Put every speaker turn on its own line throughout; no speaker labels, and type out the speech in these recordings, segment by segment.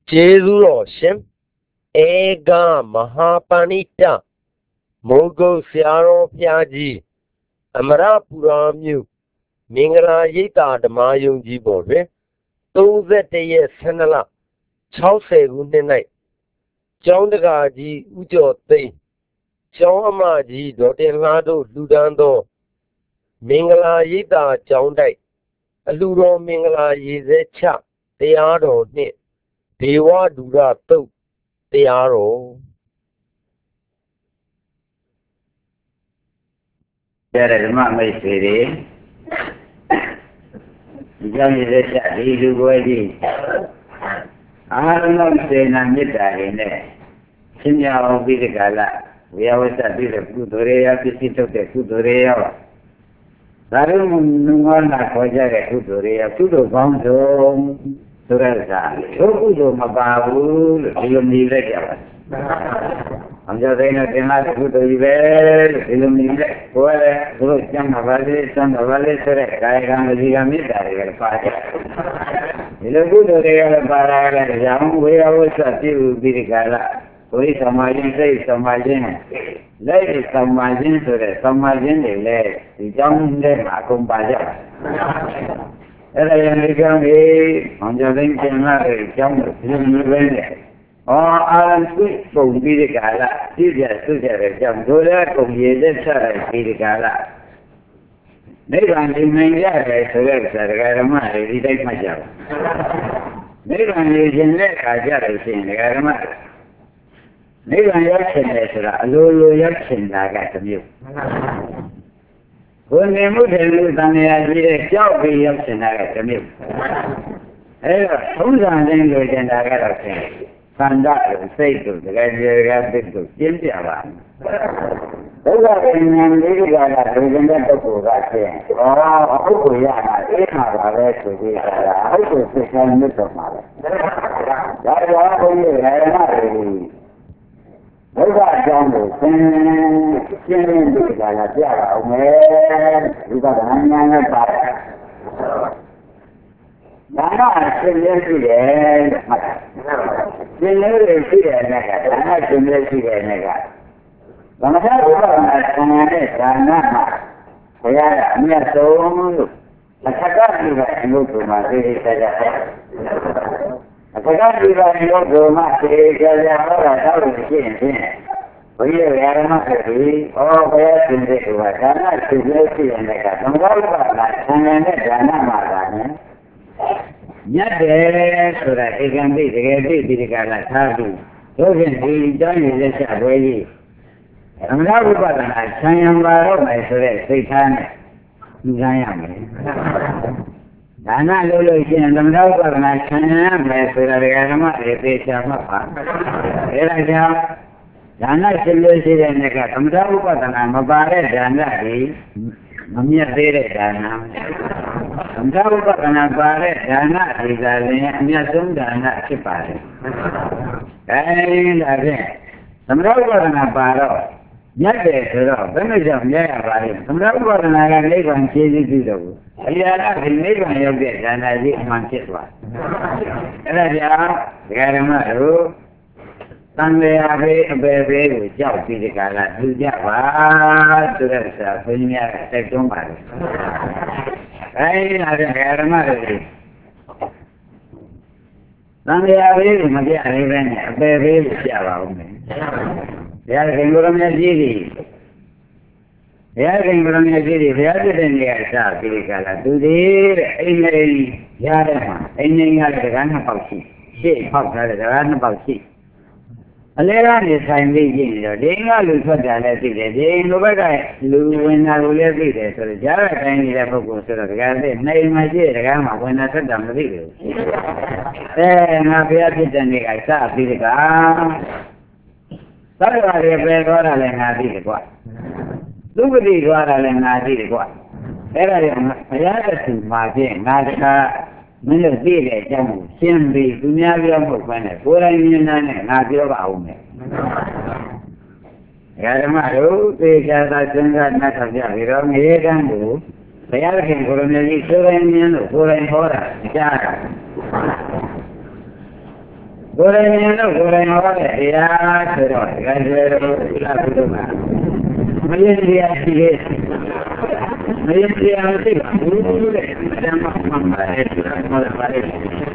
Jesu Shem Ega Mahapanita Mogo Siaro Piaji Amara Puramu Mingala Yita the Mayung Jibore those that day Senala Chause Night John the Gaji Ujo Tay John Amaji Dotelado Ludando Mingala Yita John Day Aludo Mingala Yizecha they are on it they were do that too they are all
တဲ့ဓမ္မမိတ်ဆွေတွေဒီကြောင့်ရတဲ့ချက်ဒီလူပွဲကြီးအားလုံးစေနာမေတ္တာတွေနဲ့ရှင်းပြအောင်ပြီးတဲ့ကာလဝေယဝစ္စပြီးတဲ့ကုသိုလ်တွေရပစ္စည်းထုတ်တဲ့ကုသိုလ်တွေရောဒါရုံနုငေါနာခေါ်ကြတဲ့ကုသိုလ်တွေရကုသိုလ်ကောင်းဆုံးဆိုတဲ့အခါဒုကုသိုလ်မပါဘူးလို့ဒီလိုမြည်လိုက်ကြပါအမှန်တရားနဲ့တင်လာတဲ့ကုသိုလ်ကြီးပဲဒီလိုမြည်လိုက်ဘုရားလည်းသူတို့ကျမ်းမှာပါလေစံမှာပါလေဆိုတဲ့ကာယကံဝစီကံမေတ္တာတွေကပါတယ်ဒီလိုကုသိုလ်တွေကလည်းပါလာတဲ့ကြောင့်ဝေယဝစ္စပြုပြီးဒီကာလဝိသမယင်းစိတ်သမယင်းလက်သမယင်းဆိုတဲ့သမယင်းတွေလည်းဒီကြောင်းထဲမှာအကုန်ပါကြတယ်အဲ့ဒါရင်ဒီကြောင့်ဒီအောင်ကြတဲ့ကျင်လာတဲ့အကြောင်းကိုဒီလိုပဲနဲ့အာရံစုပုံပြီးဒီကာလပြည့်ပြည့်စုကြတဲ့အကြောင်းဒုရကုန်ရည်သက်ဆက်ပြီးဒီကာလနိဗ္ဗာန်မြင်ရတယ်ဆိုတဲ့ဆရာဓမ္မတွေဒီတိုင်းမှတ်ကြပါနိဗ္ဗာန်မြင်တဲ့အခါကျတော့ရှင်ဓမ္မနိဗ္ဗာန်ရောက်ခြင်းလေဆိုတာအလိုလိုရောက်ခြင်းတာကတစ်မျိုးကိုယ်နေမှုတယ်လို့သံဃာကြီးရဲ့ကြောက်ပြီးရောက်ခြင်းတာကတစ်မျိုးအဲဒါသုံးဆောင်ခြင်းလိုခြင်းတာကတော့ဖြင့်သံဃာတို့စိတ်တို့တကယ်တကယ်သိတို့ကျင့်ပြပါဘုရားဉာဏ်လေးကလည်းလူကျင်တဲ့ပုဂ္ဂိုလ်ကဖြင့်အခုကိုရတာအေးမှာပါပဲဆိုပြီးတာအခုကိုသိချင်မြတ်တော်မှာပဲဒါကြောင့်ဘုန်းကြီးလည်းနားရည်ဘုရားအကြောင်းကိုရှင်းပြီးကြလာပြရအောင်မယ်ဒီကဘာညာနဲ့ပါတယ်ဒါကရှင်းရရှိတယ်မှတ်တာရှင်းရရှိတယ်နဲ့ကဒါကရှင်းရရှိတယ်နဲ့ကဘာမှမဟုတ်ဘူးဆန္ဒနဲ့ဒါနမှာဘုရားကအမြတ်ဆုံးလို့အထက်ကပြုတဲ့အမှုကိုမှသိသိကြကြတယ်အထက်ကပြုတဲ့အမှုကိုမှသိသိကြကြဟောတာတော့ရှိရင်ဖြင့်ဘုရားရဟန်းဆိုပြီးဘုရားရှင်တဲ့ကဒါနသိလို့ရှိရင်လည်းကသမဂောကလာဆန္ဒနဲ့ဒါနမှာကလည်းညတ်တယ်ဆိုတာဧကံပိတကယ်ပိဒီကလာသာပြီးတို့ဖြင့်ဒီတောင်းရည်လက်ချက်ပွဲကြီးသမထဝိပဿနာဆံယံပါတော့မယ်ဆိုတဲ့စိတ်ထားနဲ့ညှိနှိုင်းရမယ်။ဒါနလို့ရှိရင်သမထဝိပဿနာဆံယံရမယ်ဆိုတာဓမ္မတွေသိချာမှတ်ပါ။အဲဒါကြောင့်ဒါနရှိလို့ရှိတဲ့နေ့ကသမထဝိပဿနာမပါတဲ့ဒါနတွေမမြတ်သေးတဲ့ဒါန။သမထဝိပဿနာပါတဲ့ဒါနဒီကလည်းအမြတ်ဆုံးဒါနဖြစ်ပါတယ်။အဲဒီဒါဖြင့်သမထဝိပဿနာပါတော့ညတ်တယ်ဆိုတော့ဘယ်နဲ့ကြောင့်ညရပါလဲသမထဥပဒနာကနိဗ္ဗာန်ခြေစည်းပြုတော့ဘူးအရာကဒီနိဗ္ဗာန်ရောက်တဲ့ဉာဏ်ကြီးအမှန်ဖြစ်သွားအဲ့ဒါကြောင့်ဒကာဓမ္မတို့သံဃာဘေးအပေဘေးကိုကြောက်ပြီးဒီကလာလူကြပါဆိုတဲ့ဆရာဘုန်းကြီးများကတိုက်တွန်းပါတယ်အဲဒီနာတဲ့ဒကာဓမ္မတို့သံဃာဘေးကိုမပြရဘဲနဲ့အပေဘေးကိုပြပါဦးမယ်ဘုရားခင်ကိုရမကြီးတွေဘုရားခင်ကိုရမကြီးတွေဘုရားပြတဲ့နေရာစပြီးကြလားသူတွေတဲ့အိမ်လေးရတဲ့မှာအိမ်ငယ်ရတဲ့ကနှစ်ပေါက်ရှိရှေ့ပေါက်ထားတဲ့ကနှစ်ပေါက်ရှိအလဲကနေဆိုင်ပြီးကြည့်နေတော့ဒီကလူထွက်တာလည်းသိတယ်ဒီလူဘက်ကလူဝင်တာကိုလည်းသိတယ်ဆိုတော့ကြားရတိုင်းနေတဲ့ပုဂ္ဂိုလ်ဆိုတော့ဒကာသိနေမှာရှိတဲ့ဒကာမှာဝင်တာထွက်တာမသိဘူးငါဘုရားပြတဲ့နေရာစပြီးကြသတ္တဝါတွေပဲသွားတာလည်းငါသိတယ်ကွာသုပတိသွားတာလည်းငါသိတယ်ကွာအဲ့ဒါတွေဘုရားတဆူမှာဖြင့်ငါတခါမင်းတို့သိတဲ့အကြောင်းကိုရှင်းပြီးသူများပြောမှုပဲနဲ့ကိုယ်တိုင်မြင်တာနဲ့ငါပြောပါဦးမယ်ဓမ္မတို့သေချာသာစဉ်းစားနှတ်ထောင်ကြပြီးတော့ငရေကံကိုဘုရားခင်ကိုယ်တော်မြတ်ကြီးကိုယ်တိုင်မြင်လို့ကိုယ်တိုင်ဟောတာကြားတာကိုယ်တိုင်မြင်လို့ကိုယ်တိုင်ဟောတဲ့တရားဆိုတော့ဒီကဲတော့ဒီလားဘုရားမရင်းတရားရှိသေးမရင်းတရားမရှိဘူးတဲ့ဓမ္မမှန်ပါတယ်ဟောပါတယ်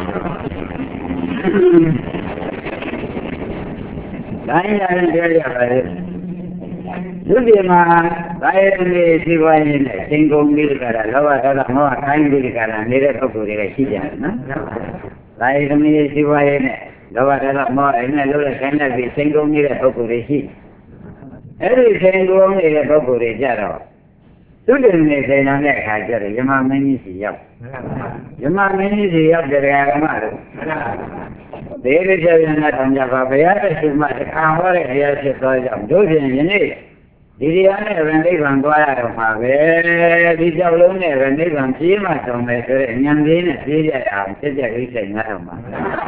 တိုင်းရတဲ့တရားရပါတယ်လူတွေမှာဒါရနေစီပွားရေးနဲ့သင်္ကုံလေးကလာလောဘဒေါသမောဟခိုင်းပြီးကြတာနေတဲ့ပုဂ္ဂိုလ်တွေကရှိကြတယ်နော်။ဒါရနေစီပွားရေးနဲ့လောဘဒေါသမောဟအဲ့နဲ့လို့ခိုင်းတဲ့ပြီးသင်္ကုံနေတဲ့ပုဂ္ဂိုလ်တွေရှိ။အဲ့ဒီသင်္ကုံနေတဲ့ပုဂ္ဂိုလ်တွေကြတော့သူတွေနေဆိုင်တဲ့အခါကျတော့ယမမင်းကြီးစီရောက်။ယမမင်းကြီးစီရောက်တဲ့ဓမ္မတို့ဒေဝကျပြန်တဲ့ထောင်ကြပါဘုရားရဲ့ရှင်မတခါဟောတဲ့ဘုရားဖြစ်သွားကြောင်းတို့ဖြင့်ယနေ့ဒီတရားနဲ့ဗန္ဓိဗံသွားရတော့မှာပဲဒီကြောက်လုံးနဲ့ဗန္ဓိဗံပြေးမှဆောင်မယ်ဆိုတဲ့ဉာဏ်ကြီးနဲ့ပြေးရအောင်ဖြစ်တဲ့ကိစ္စညာတော့မှာ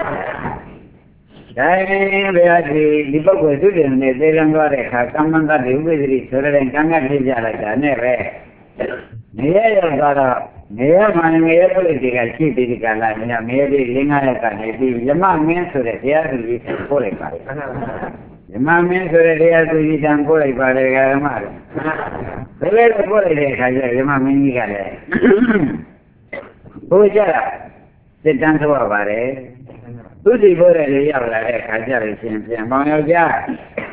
ဒါရင်ဘုရားဒီပုဂ္ဂိုလ်သူတင်နေသေလံသွားတဲ့အခါကမ္မန္တတိဥပ္ပဒိဆိုတဲ့ကံကဖြစ်ကြလိုက်တာနဲ့ပဲနေရရောက်တော့နေရမှငရေပုလိတွေကရှိပြီးဒီကလာမြတ်ငရေလေး5ရက်ကနေပြီးယမမင်းဆိုတဲ့တရားသူကြီးပို့လိုက်ပါတယ်ယမမင်းဆိုတဲ့တရားသူကြီးတန်ပို့လိုက်ပါတယ်ဓမ္မတို့ဘယ်လိုပို့လိုက်တဲ့အခါကျယမမင်းကြီးကလည်းဘိုးကြတာစစ်တမ်းထုတ်ရပါတယ်သူစီပို့တဲ့လေရောက်လာတဲ့အခါကျလို့ရှင်ပြန်ပေါင်းယောက်ျား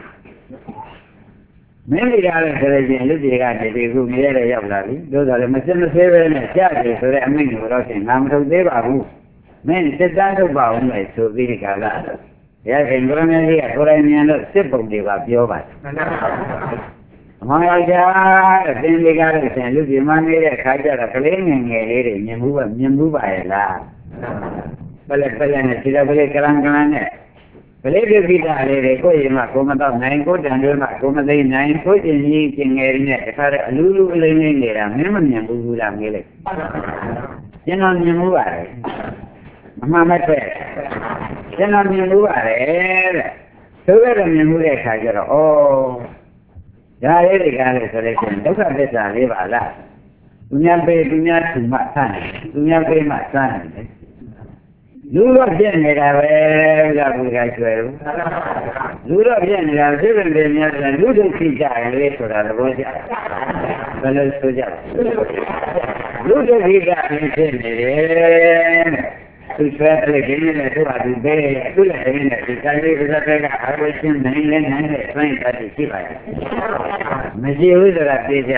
မင်းကြီးကလည်းဆိုရင်လူကြီးကနေဒီခုမြဲတဲ့ရောက်လာပြီတို့ဆိုလည်းမစစ်မဆေးပဲနဲ့ကြားတယ်ဆိုတဲ့အမိန့်ကိုတော့ရှင်ငါမထုတ်သေးပါဘူးမင်းစစ်တမ်းထုတ်ပါဦးမယ်ဆိုပြီးဒီကလာရခင်ဘုရားမြတ်ကြီးကကိုယ်တိုင်မြင်လို့စစ်ပုံတွေပါပြောပါတယ်အမေယောက်ျားအတင်းလေးကားလို့ရှင်လူကြီးမနေတဲ့ခါကျတော့ကလေးငယ်ငယ်လေးတွေမြင်မှုပါရဲ့လားဘယ်နဲ့ဒီလိုကလေးကလန်နဲ့ကလေးပြပိတာလေးတွေကိုယ်ရင်မှကိုမတော့နိုင်ကိုတန်တွေမှကိုမသိနိုင်ကိုကျင်ကြီးကျင်ငယ်လေးနဲ့တခါတည်းအလူလူအလိမ့်လေးနေတာမင်းမမြင်ဘူးလားမေးလိုက်ကျွန်တော်မြင်မှုပါတယ်မမှန်မထွက်ကျွန်တော်မြင်မှုပါတယ်တဲ့သူကတော့မြင်မှုတဲ့အခါကျတော့ဩဒါလေးတွေကလည်းဆိုလို့ရှိရင်ဒုက္ခသစ္စာလေးပါလားသူများပေးသူများထူမှဆန်းတယ်သူများပေးမှဆန်းတယ်လူတော့ပြည့်နေတာပဲကဘုရားကျွဲလူတော့ပြည့်နေတာသိပင်တွေများတယ်လူတို့ဖြစ်ကြတယ်လေဆိုတာသဘောကျဘယ်လိုဆိုကြလူတို့ဖြစ်ကြတယ်ဖြစ်နေတယ်သူဆွဲတယ်ဒီနေ့လည်းသူ့ဟာသူပဲသူ့လည်းဒီနေ့ဒီကလေးကစားတဲ့ကအဝိရှင်နိုင်လဲနိုင်တဲ့ဆွမ်းတတ်ရှိပါရဲ့မရှိဘူးဆိုတာသိကြ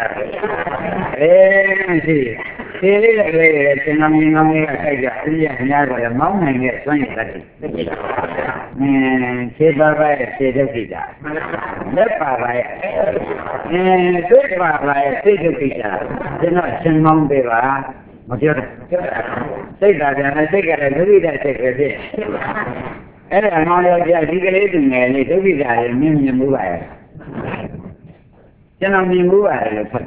မရှိဒီလေးလည်းလေသင်္ကန်းငေးကစိုက်ကြအပြည့်အများတော့မောင်းနိုင်တဲ့စွန့်ရည်တတ်တယ်ခြေပါပါရဲ့ခြေဒုက္ခိတာလက်ပါပါရဲ့စိတ်ပါပါရဲ့စိတ်ဒုက္ခိတာကျွန်တော်ရှင်းမောင်းပေးပါမပြောတယ်စိတ်သာပြန်စိတ်ကလည်းဒုက္ခိတာစိတ်ပဲဖြစ်အဲ့ဒါမောင်းယောက်ျားဒီကလေးသူငယ်လေးဒုက္ခိတာရဲ့မြင်မှုပါရဲ့ကျွန်တော်မြင်မှုပါရဲ့လို့ဖတ်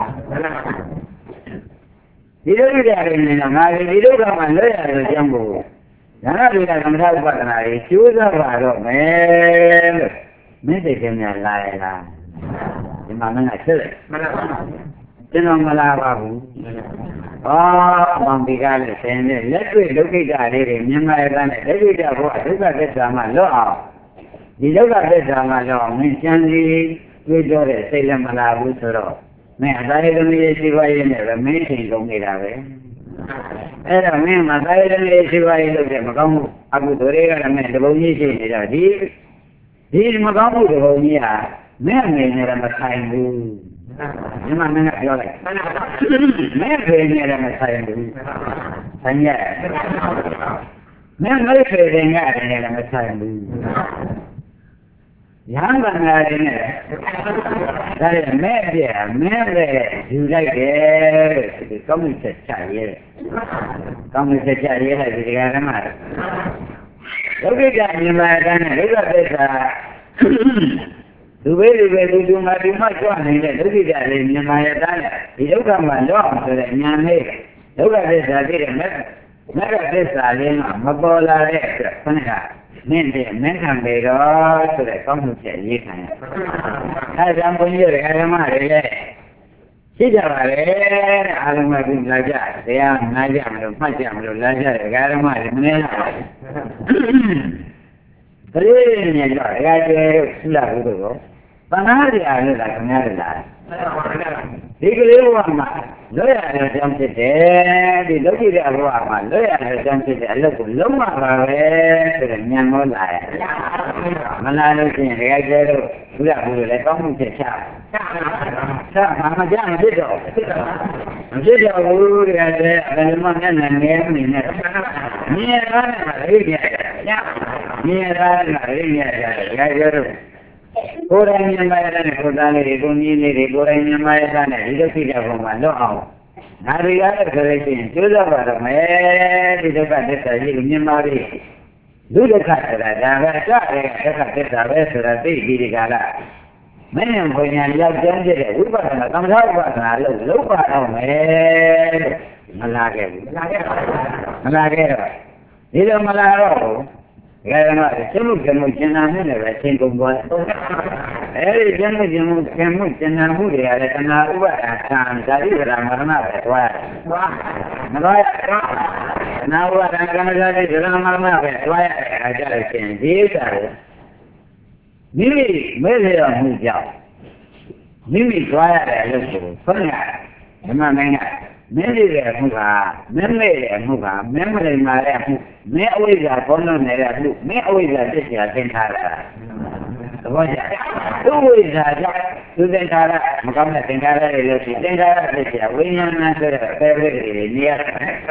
ဒီလိုကြရတယ်နေတာငါဒီဒုက္ခမှလွတ်ရတယ်လို့ကြောင်းကိုဒါနတွေကသမထဥပဒနာတွေကျိုးစားပါတော့မယ်လို့မင်းစိတ်ထဲမှာလာရလားဒီမှာမင်းကဆက်လိုက်ကျွန်တော်မလာပါဘူးဘောင်ဒီကားလည်းဆင်းနေလက်တွေ့ဒုက္ခိတလေးတွေမြင်လာရတဲ့ဒုက္ခိတဘုရားဒုက္ခသစ္စာမှလွတ်အောင်ဒီဒုက္ခသစ္စာမှလွတ်အောင်မင်းကျန်စီတွေးတော့တဲ့စိတ်လည်းမလာဘူးဆိုတော့မင်းအသာရသမီးရှိပါရဲ့နဲ့ပဲမင်းချိန်ကုန်နေတာပဲအဲ့တော့မင်းမသာရသမီးရှိပါရဲ့လို့မကောင်းဘူးအခုတို့တွေကလည်းမင်းတပုံကြီးရှိနေတာဒီမကောင်းမှုတပုံကြီးဟာမင်းအနေနဲ့လည်းမဆိုင်ဘူးဒီမှာမင်းကပြောလိုက်မင်းဖေနေလည်းမဆိုင်ဘူးဆိုင်ရမင်းလည်းဖေနေရတယ်လည်းမဆိုင်ဘူးရဟန်းဗန္ဒာရင်းနဲ့ဒါရမဲ့ပြမင်းလည်းယူလိုက်တယ်ဒီကောင်းမှုချက်ချရဲကောင်းမှုချက်ချရဲတဲ့ဒီကရမဒုက္ခကြမြင်လာတဲ့ဒုက္ခသစ္စာသူပဲလူမှကြွနေတဲ့ဒုက္ခကြလေးမြင်လာတဲ့ဒီဒုက္ခမှာတော့ဆိုတဲ့ဉာဏ်လေးဒုက္ခသစ္စာသိတဲ့မဲ့သစ္စာလေးကမပေါ်လာတဲ့အတွက်ခဏကမင်းတဲ့မင်းခံပေတော့ဆိုတဲ့ကောင်းမှုချက်ရေးခံရအဲဒါဘုန်းကြီးတွေဓမ္မတွေလည်းရှိကြပါလေအာရုံကပြီးလာကြတရားနာကြမလို့မှတ်ကြမလို့လာကြတယ်ဓမ္မတွေမနေလားကလေးနဲ့တော့တကယ်ကျလာဘူးတော့ဘာနာရရလဲလားခင်ဗျားလားဒီကလေးဘဝမှာလွတ်ရတဲ့အကြောင်းဖြစ်တယ်ဒီလောကီတဲ့ဘဝမှာလွတ်ရတဲ့အကြောင်းဖြစ်တဲ့အလုပ်ကိုလုံးဝပါပဲဆိုတော့ညံမောလာရမလာလို့ရှိရင်တကယ်ကျတော့ဘူးလားဘူးလေကောင်းမှုဖြစ်ချဆက်မကြမဖြစ်တော့မဖြစ်တော့ဘူးတကယ်ကျဘယ်မှမျက်နှာငယ်နေနဲ့မြင်ရတာလည်းရိပ်ရမြင်ရတာလည်းရိပ်ရတကယ်ကျတော့ကိုယ်တိုင်မြင်ပါရတဲ့ကိုယ်သားလေးတွေကိုမြင်နေတယ်ကိုယ်တိုင်မြင်ပါရတဲ့ဒီလိုဖြစ်တဲ့ပုံမှာလွတ်အောင်ဒါတွေရတဲ့ဆိုလို့ရှိရင်ကျိုးစားပါတော့မယ်ဒီဒုက္ခသစ္စာကြီးကိုမြင်ပါပြီဒုဒုက္ခဆိုတာဒါပဲစတဲ့ဒုက္ခသစ္စာပဲဆိုတာသိပြီးဒီကလာမင်းရဲ့ဘုံညာရောက်ကျန်းတဲ့ဝိပဿနာကမ္မထာဝိပဿနာလို့လုံးပါတော့မယ်မလာခဲ့ဘူးမလာခဲ့တော့ဒီလိုမလာတော့ဘူးကဲတော့ကျမှုကျမှုကျင်နာမှုနဲ့ပဲသင်ကုန်သွားအဲဒီကျမှုကျမှုကျမှုကျင်နာမှုတွေရတယ်တဏှာဥပါဒံသာဇာတိဗရာမရဏပဲသွားမသွားတဏှာဥပါဒံကမ္မဇာတိဗရာမရဏပဲသွားရအခါကျလို့ရှိရင်ဒီဥစ္စာကိုမိမိမဲ့ရမှုကြောင့်မိမိသွားရတယ်လို့ဆိုဆွမ်းရတယ်ဓမ္မမင်းကမင်းလေးရဲ့မှုကမင်းလေးရဲ့မှုကမင်းမလေးမာရဲ့မှုမင်းအဝိဇ္ဇာဘောလုံးနေတဲ့မှုမင်းအဝိဇ္ဇာသိချာသင်္ခါရသဘောကျသူဝိဇ္ဇာကြောင့်သူသင်္ခါရမကောင်းတဲ့သင်္ခါရတွေလို့ရှိရင်သင်္ခါရသိချာဝိညာဏဆိုတဲ့ပဲပဲတွေနေရတယ်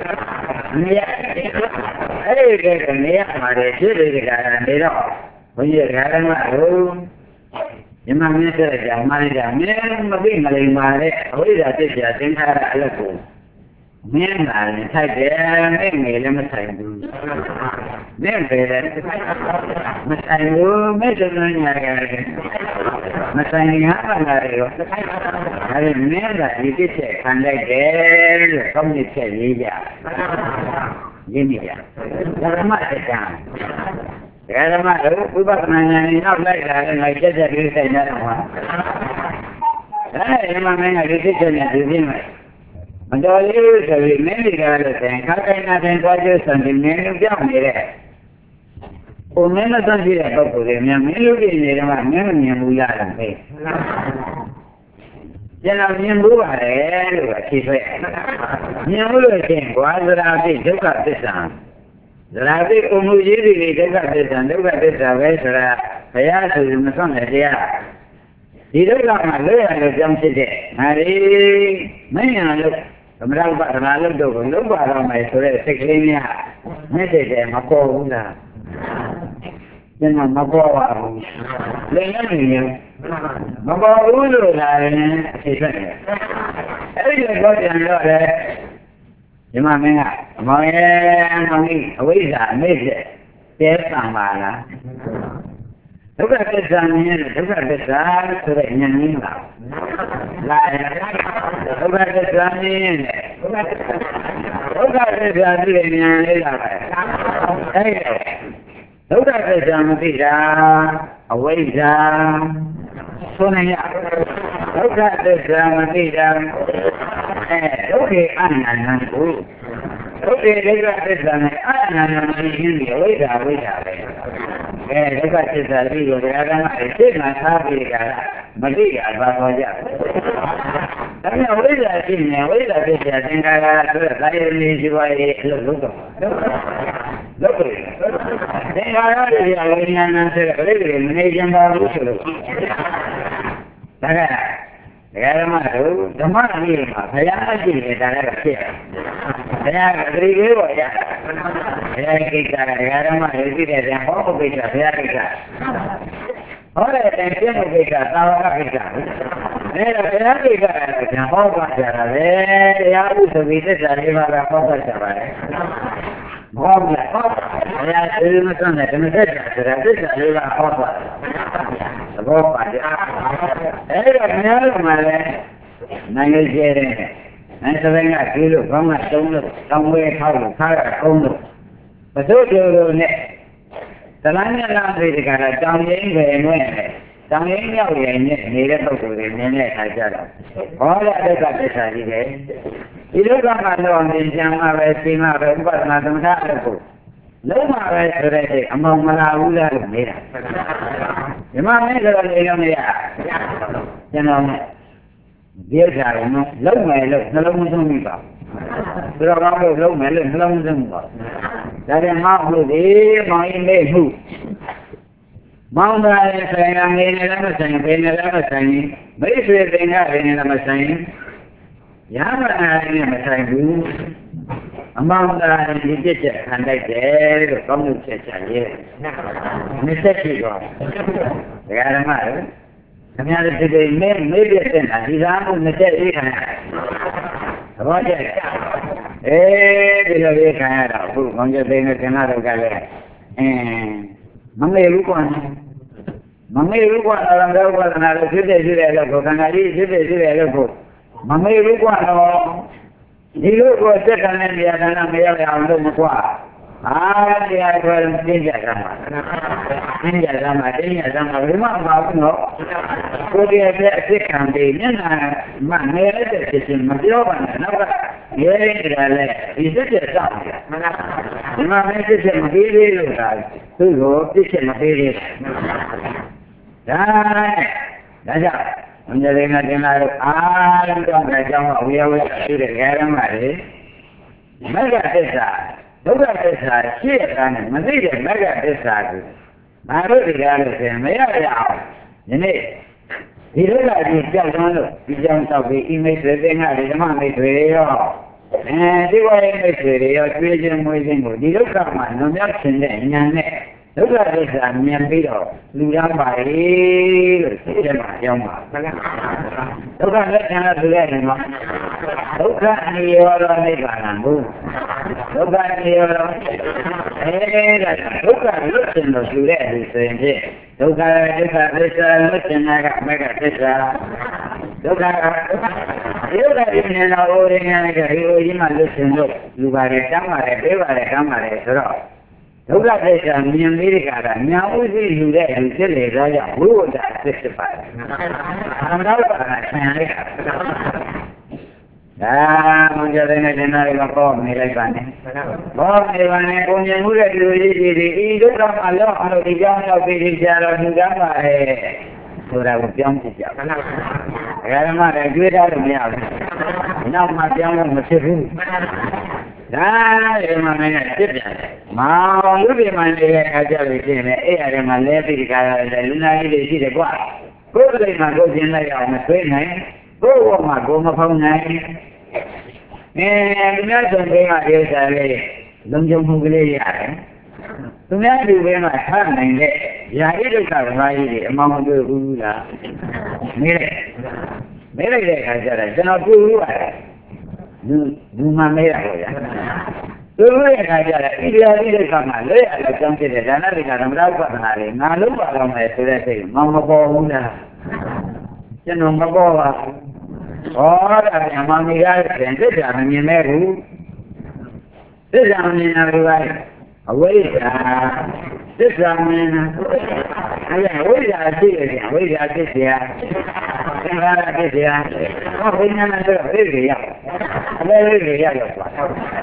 အဲ့ဒီကနေရာမှာဖြစ်နေကြတာနေတော့ဘုန်းကြီးကဓမ္မဟုတ်ညီမမင်းဆိုတဲ့ကြောင့်မလေးကမင်းမသိမလိမ္မာတဲ့အဝိဇ္ဇာသိချာသင်္ခါရအလုပ်ကိုမင်းကလည်းထိုက်တယ်မင်းငယ်လည်းမဆိုင်ဘူးမင်းပဲလည်းမဆိုင်ဘူးမင်းတို့ညာကြတယ်မဆိုင်ငါကလည်းရောအဲဒီမင်းကဒီတစ်ချက်ခံလိုက်တယ်လို့ကောင်းတဲ့ချက်ရေးကြရင်းနေကြဓမ္မတရားဓမ္မတို့ဝိပဿနာဉာဏ်နဲ့နောက်လိုက်လာတယ်ငါချက်ချက်လေးဆိုင်နေတော့အဲဒီမှာမင်းကဒီတစ်ချက်နဲ့ဒီပြင်းမယ်မတော်လေးဆိုပြီးမင်းတွေကလည်းဆိုင်ခါတိုင်းနာတိုင်းသွားကျစံဒီမင်းလူပြောင်းနေတဲ့ဟိုမင်းနဲ့သွားကြည့်တဲ့ပုဂ္ဂိုလ်တွေများမင်းလူပြင်းနေတော့မင်းမမြင်ဘူးရတာပဲကျွန်တော်မြင်ဘူးပါလေလို့ဖြေဆွဲမြင်လို့ရှိရင်ဘွာသရာတိဒုက္ခသစ္စာသရာတိအမှုကြီးတွေဒုက္ခသစ္စာဒုက္ခသစ္စာပဲဆိုတာဘုရားဆိုမဆုံးတဲ့တရားဒီဒုက္ခမှာလွတ်ရလို့ကြောင်းဖြစ်တဲ့ဟာဒီမင်းညာလို့သမထဥပဒနာလို့တော့လုံးပါတော့မယ်ဆိုတဲ့စိတ်ကလေးများမျက်စိတည်းမပေါ်ဘူးလားကျွန်တော်မပေါ်ပါဘူးလည်းလည်းမပေါ်ဘူးလို့လာရင်အဖြစ်ဖြစ်တယ်အဲ့ဒီတော့ပြန်တော့လေဒီမှာမင်းကအမောင်ရဲ့မောင်ကြီးအဝိဇ္ဇာအမေ့တဲ့တဲဆံပါလားဒုက္ခသစ္စာမြင်ဒုက္ခသစ္စာဆိုတဲ့ဉာဏ်ရင်းပါလာရင်ဒုက္ခသစ္စာမြင်ဒုက္ခသစ္စာသိတဲ့ဉာဏ်လေးလာပါအဲ့ဒုက္ခသစ္စာမသိတာအဝိဇ္ဇာဆိုနေရဒုက္ခသစ္စာမသိတာဒုက္ခအနန္တကိုဒုက္ခဒုက္ခသစ္စာနဲ့အနန္တကိုရင်းပြီးအဝိဇ္ဇာဝိဇ္ဇာပဲဒုက္ခသစ္စာပြီးတော့တရားကံအစိတ်မှထားပြီးကြတာမသိရပါတော့ကြဒါပေမဲ့ဝိဇ္ဇာရှိနေဝိဇ္ဇာသစ္စာသင်္ခါရဆိုတဲ့ကာယနေရှိပါရဲ့လို့လို့တော့လို့တယ်သင်္ခါရတရားဝိညာဏဆိုတဲ့အဲ့ဒီမနေကြပါဘူးဆိုလို့ဒါကဓမ္မတို့ဓမ္မကြီးမှာဘုရားအကြည့်နေတာလည်းဖြစ်တယ်ဘုရားကသတိလေးပေါ်ရဘုရားကိစ္စကဓမ္မတွေသိတဲ့တဲ့ဟောကိစ္စဘုရားကိစ္စဟောတဲ့တဲ့ပြည့်ကိစ္စသာဝကကိစ္စအဲ့ဒါဘုရားကိစ္စကဟောပါကြတာပဲတရားဥပဒေသစ္စာလေးပါးကဟောပါကြပါလေဘောမလားဘုရားသေမစွန့်တဲ့ဓမ္မသစ္စာဆိုတာသစ္စာလေးပါးဟောပါသဘောပါကြအဲ့ဒါများလို့မှလည်းနိုင်ငံကျဲတဲ့အဲ့ဒါကဒီလိုဘာမှတုံးလို့တောင်းဝဲထောက်လို့ခါရကုန်းလို့ဘုဒ္ဓတို့နဲ့သလန်းနဲ့လာပြီးဒီကရတောင်းရင်းပဲနဲ့တောင်းရင်းရောက်ရင်နေတဲ့ပုဂ္ဂိုလ်တွေနည်းနည်းထားကြတော့ဟောတဲ့ဒုက္ခသစ္စာကြီးပဲဒီဒုက္ခကတော့မြင်ကြမှာပဲသိမှာပဲဥပဒနာသမထအလုပ်ကိုလုံးဝပဲဆိုတဲ့အမောင်မလာဘူးလားလို့နေတာဒီမှာမင်းကတော့နေရောမရကျွန်တော်ဒီဥစ္စာကလုံးမယ်လို့နှလုံးသွင်းမိပါသူတော်ကောင်းလို့လုံးမယ်လို့နှလုံးသွင်းမိပါဒါပြန်မောင်းလို့ဒီမောင်းရင်လေးမှုမောင်းတာရဲ့ဆိုင်ရာနေနဲ့လည်းမဆိုင်ဘယ်နဲ့လည်းမဆိုင်မိတ်ဆွေတင်ကဘယ်နဲ့လည်းမဆိုင်ရမနာနဲ့မဆိုင်ဘူးအမောင်းတာဒီပြည့်ချက်ခံလိုက်တယ်လို့ကောင်းလို့ချက်ချရဲနှစ်သက်ရှိတော့ဒကာဓမ္မတို့ခင်ဗျားတို့ဒီမေးပြတဲ့နာဒီသားမှုနှစ်သက်အေးခံရသဘောကျဒီလိုအေးခံရတော့အခုကောင်းကျသိနေခင်ဗျားတို့ကလည်းမမေ့ဘူးကွာမမေ့ဘူးကွာတော့ဘာသာလို့ဖြစ်တယ်လို့ခန္ဓာကြီးဖြစ်တယ်လို့မမေ့ဘူးကွာတော့ဒီလိုကိုစက်ခံတဲ့နေရာကမရောက်ရအောင်လို့မကွာတရားခေါ်သိကြတာမှာသိကြတာမှာဘယ်မှမပါဘူးနော်ကိုယ်ရဲ့အစ်ခံပြီးမျက်နှာမှနေတဲ့ဖြစ်ချင်းမပြောပါနဲ့နောက်ကရဲနေတာလေဒီစက်ချက်စောင့်နေတာဒီမှာမင်းစက်ချက်မပေးသေးလို့ဒါသူ့ကိုပြစ်ချက်မပေးသေးဒါကြောင့်အမြဲတမ်းတင်လာလို့အားလုံးကြောင့်လည်းကြောင့်ဝေယဝေရှိတဲ့ကြရမှာလေမဂ္ဂသစ္စာဒုက္ခသစ္စာရှိရတာနဲ့မသိတဲ့မဂ္ဂသစ္စာကိုငါတို့ဒီကားလို့ဆိုရင်မရရအောင်ဒီနေ့ဒီလိုလာပြီးကြောက်သွားလို့ဒီကြောင့်တောက်ပြီးအိမိတ်တွေသင်္ဃတွေဓမ္မမိတ်တွေရောဒီဝိုင်းမိတ်တွေရောကျွေးခြင်းမွေးခြင်းကိုဒီဒုက္ခမှာလွန်မြောက်ခြင်းနဲ့ဉာဏ်နဲ့ဒုက္ခသစ္စာမြင်ပြီးတော့လူရမ်းပါလေလို့သိတယ်မှာကြောင်းပါဒုက္ခလက္ခဏာဆိုတဲ့နေမှာဒုက္ခနိရောဓနိဗ္ဗာန်ဘူးဒုက္ခနိရောဓဒါဒုက္ခလွတ်ခြင်းလို့ဆိုတဲ့ဒီဆိုရင်ဖြင့်ဒုက္ခသစ္စာလွတ်ခြင်းကမဂ္ဂသစ္စာဒုက္ခဒီနေလာအိုရင်းရတဲ့ဒီအိုကြီးမှလွတ်ခြင်းလို့လူပါတယ်တမ်းပါတယ်ပေးပါတယ်တမ်းပါတယ်ဆိုတော့ဒုက္ခသစ္စာမြင်လေးတွေကညာဥသိယူတဲ့လူဖြစ်လေတော့ကြောင့်ဝိဝဒ္ဒသစ္စာပါတယ်။အမှန်တော့ပါဆင်လိုက်တာ။ဒါမှကြတဲ့နေနာရီကပေါ်နေလိုက်ပါနဲ့။ဘောနေပါနဲ့ကိုမြင်မှုတဲ့လူကြီးတွေဤဒုက္ခမှာလောက်အောင်ဒီကြောင်းရောက်ပြီးကြတော့ဒီကမ်းပါရဲ့ဆိုတာကိုပြောင်းပြကြ။ဒါကမှလည်းကြွေးထားလို့မရဘူး။နောက်မှပြောင်းလို့မဖြစ်ဘူး။ဒါဒီမှာမင်းကပြစ်ပြန်တယ်။မောင်လူပြမှန်နေတဲ့အခါကျလို့ရှိရင်လည်းအဲ့ရတယ်မှာလဲပြီးဒီကလည်းလူနာကြီးတွေရှိတယ်ကွာ။ကိုယ်ကလေးမှကိုယ်ကျင်လိုက်အောင်မဆွေးနိုင်။ကိုယ်ကမှကိုယ်မဖောင်းနိုင်။ဒီများဆုံးကဒီဥစ္စာလေးလုံခြုံမှုကလေးရတယ်။သူများလူတွေမှာထားနိုင်တဲ့ယာဣဒုက္ခဓမ္မကြီးတွေအမှန်မတွေ့ဘူးလား။မေးလိုက်တဲ့အခါကျတော့ကျွန်တော်တွေ့ဘူးပါတယ်။လူမှမေးတာပေါ့ဗျာသူတို့ရဲ့ခါကြတယ်ဣရိယာပိဒကမှာလွဲ့ရလို့ကြောင်းဖြစ်တယ်ဒါနတိကဓမ္မပဒနာတွေငါလုံးပါတော့မယ်ဆိုတဲ့စိတ်မပေါ်ဘူးလားကျွန်တော်မပေါ်ပါဘူးဟောဒါကမမီရတဲ့သစ္စာမမြင်မဲ့ဘူးသစ္စာမမြင်တာကအဝိဇ္ဇာသစ္စာမမြင်တာအဝိဇ္ဇာရှိတယ်အဝိဇ္ဇာသစ္စာသင်္ခါရသစ္စာဟောဘိညာဏဆိုတော့အဲ့ဒီရောက်အလဲလေးရောက်ပါ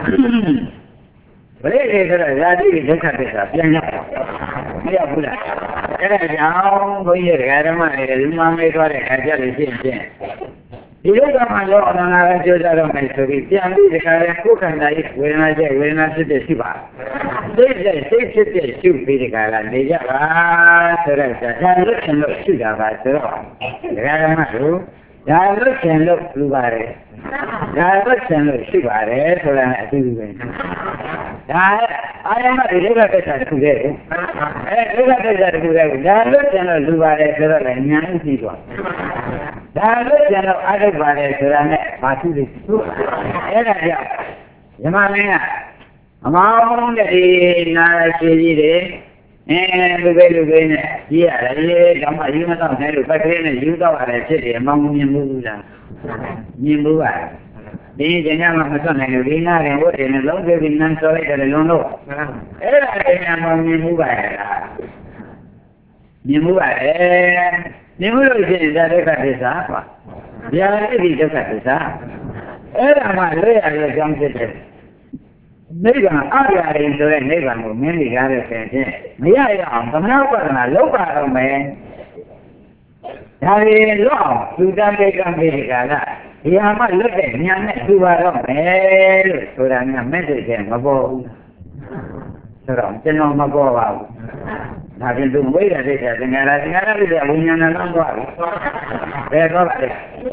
ဘယ်လိုလဲဆိုတော့ဇာတိဒုက္ခသစ္စာပြန်ရောက်မရောက်ဘူးလားအဲ့ဒါကြောင့်ဘုန်းကြီးဓမ္မတွေလူမမေးသွားတဲ့အခါကျလို့ရှိရင်ဒီလိုကမှတော့အနာဂတ်ကြိုးစားတော့မယ်ဆိုပြီးပြန်ပြီးဒီကရဲကိုယ်ခန္ဓာကြီးဝေဒနာကျဝေဒနာဖြစ်တဲ့ရှိပါစိတ်ဖြစ်တဲ့ရှုပြီးဒီကလာနေကြပါဆိုတော့ဒါလွတ်ချင်လို့ရှုတာပါဆိုတော့ဓမ္မတို့ဒါလွတ်ချင်လို့လူပါတယ်ဒါလွတ်ချင်လို့ရှုပါတယ်ဆိုတာနဲ့အတူတူပဲဒါအာယမဒီဒုက္ခသစ္စာတစ်ခုတည်းဒုက္ခသစ္စာတစ်ခုတည်းဒါလွတ်ချင်လို့လူပါတယ်ဆိုတော့လည်းဉာဏ်ဥသိသွားဒါလို့ကျတော့အထုတ်ပါတယ်ဆိုတာနဲ့ဘာသူလဲအဲ့ဒါကြောင့်ဓမ္မမင်းကအမောင်းတဲ့ဒီနာရှိကြီးတွေလူပဲနဲ့ကြီးရတယ်လေဓမ္မယူမတော့နဲ့လို့ပတ်ကလေးနဲ့ယူတော့ရတယ်ဖြစ်တယ်အမောင်းမြင်မှုလားမြင်မှုပါဒီကျန်မှမစွန့်နိုင်လို့ဒီနာရင်ဝတ်တယ်နဲ့လုံးပြီးနန်းစောလိုက်တယ်လုံးလို့အဲ့ဒါကျန်မှမြင်မှုပါလားမြင်မှုပါမြင်မှုလို့ရှိရင်ဒါဒုက္ခသစ္စာကွာဗျာတိဒုက္ခသစ္စာအဲ့ဒါမှလွဲ့ရတဲ့အကြောင်းဖြစ်တယ်နိဗ္ဗာန်အရာရင်းဆိုတဲ့နိဗ္ဗာန်ကိုမြင်နေရတဲ့ဆင်ဖြင့်မရရအောင်သမဏပဒနာလောက်ပါတော့မယ်ဒါရင်လောက်သူတမ်းတဲ့ကံတွေကဒီဟာမှလွတ်တဲ့ဉာဏ်နဲ့သူပါတော့မယ်လို့ဆိုတာကမဲ့တဲ့ကျမပေါ်ဘူးဆိုတော့ကျွန်တော်မပေါ်ပါဘူးဒါပြင်သူဝိရတဲ့သင်္ခါရပြီးတဲ့ဝိညာဏတော့သွားပြီဘယ်တော့လဲ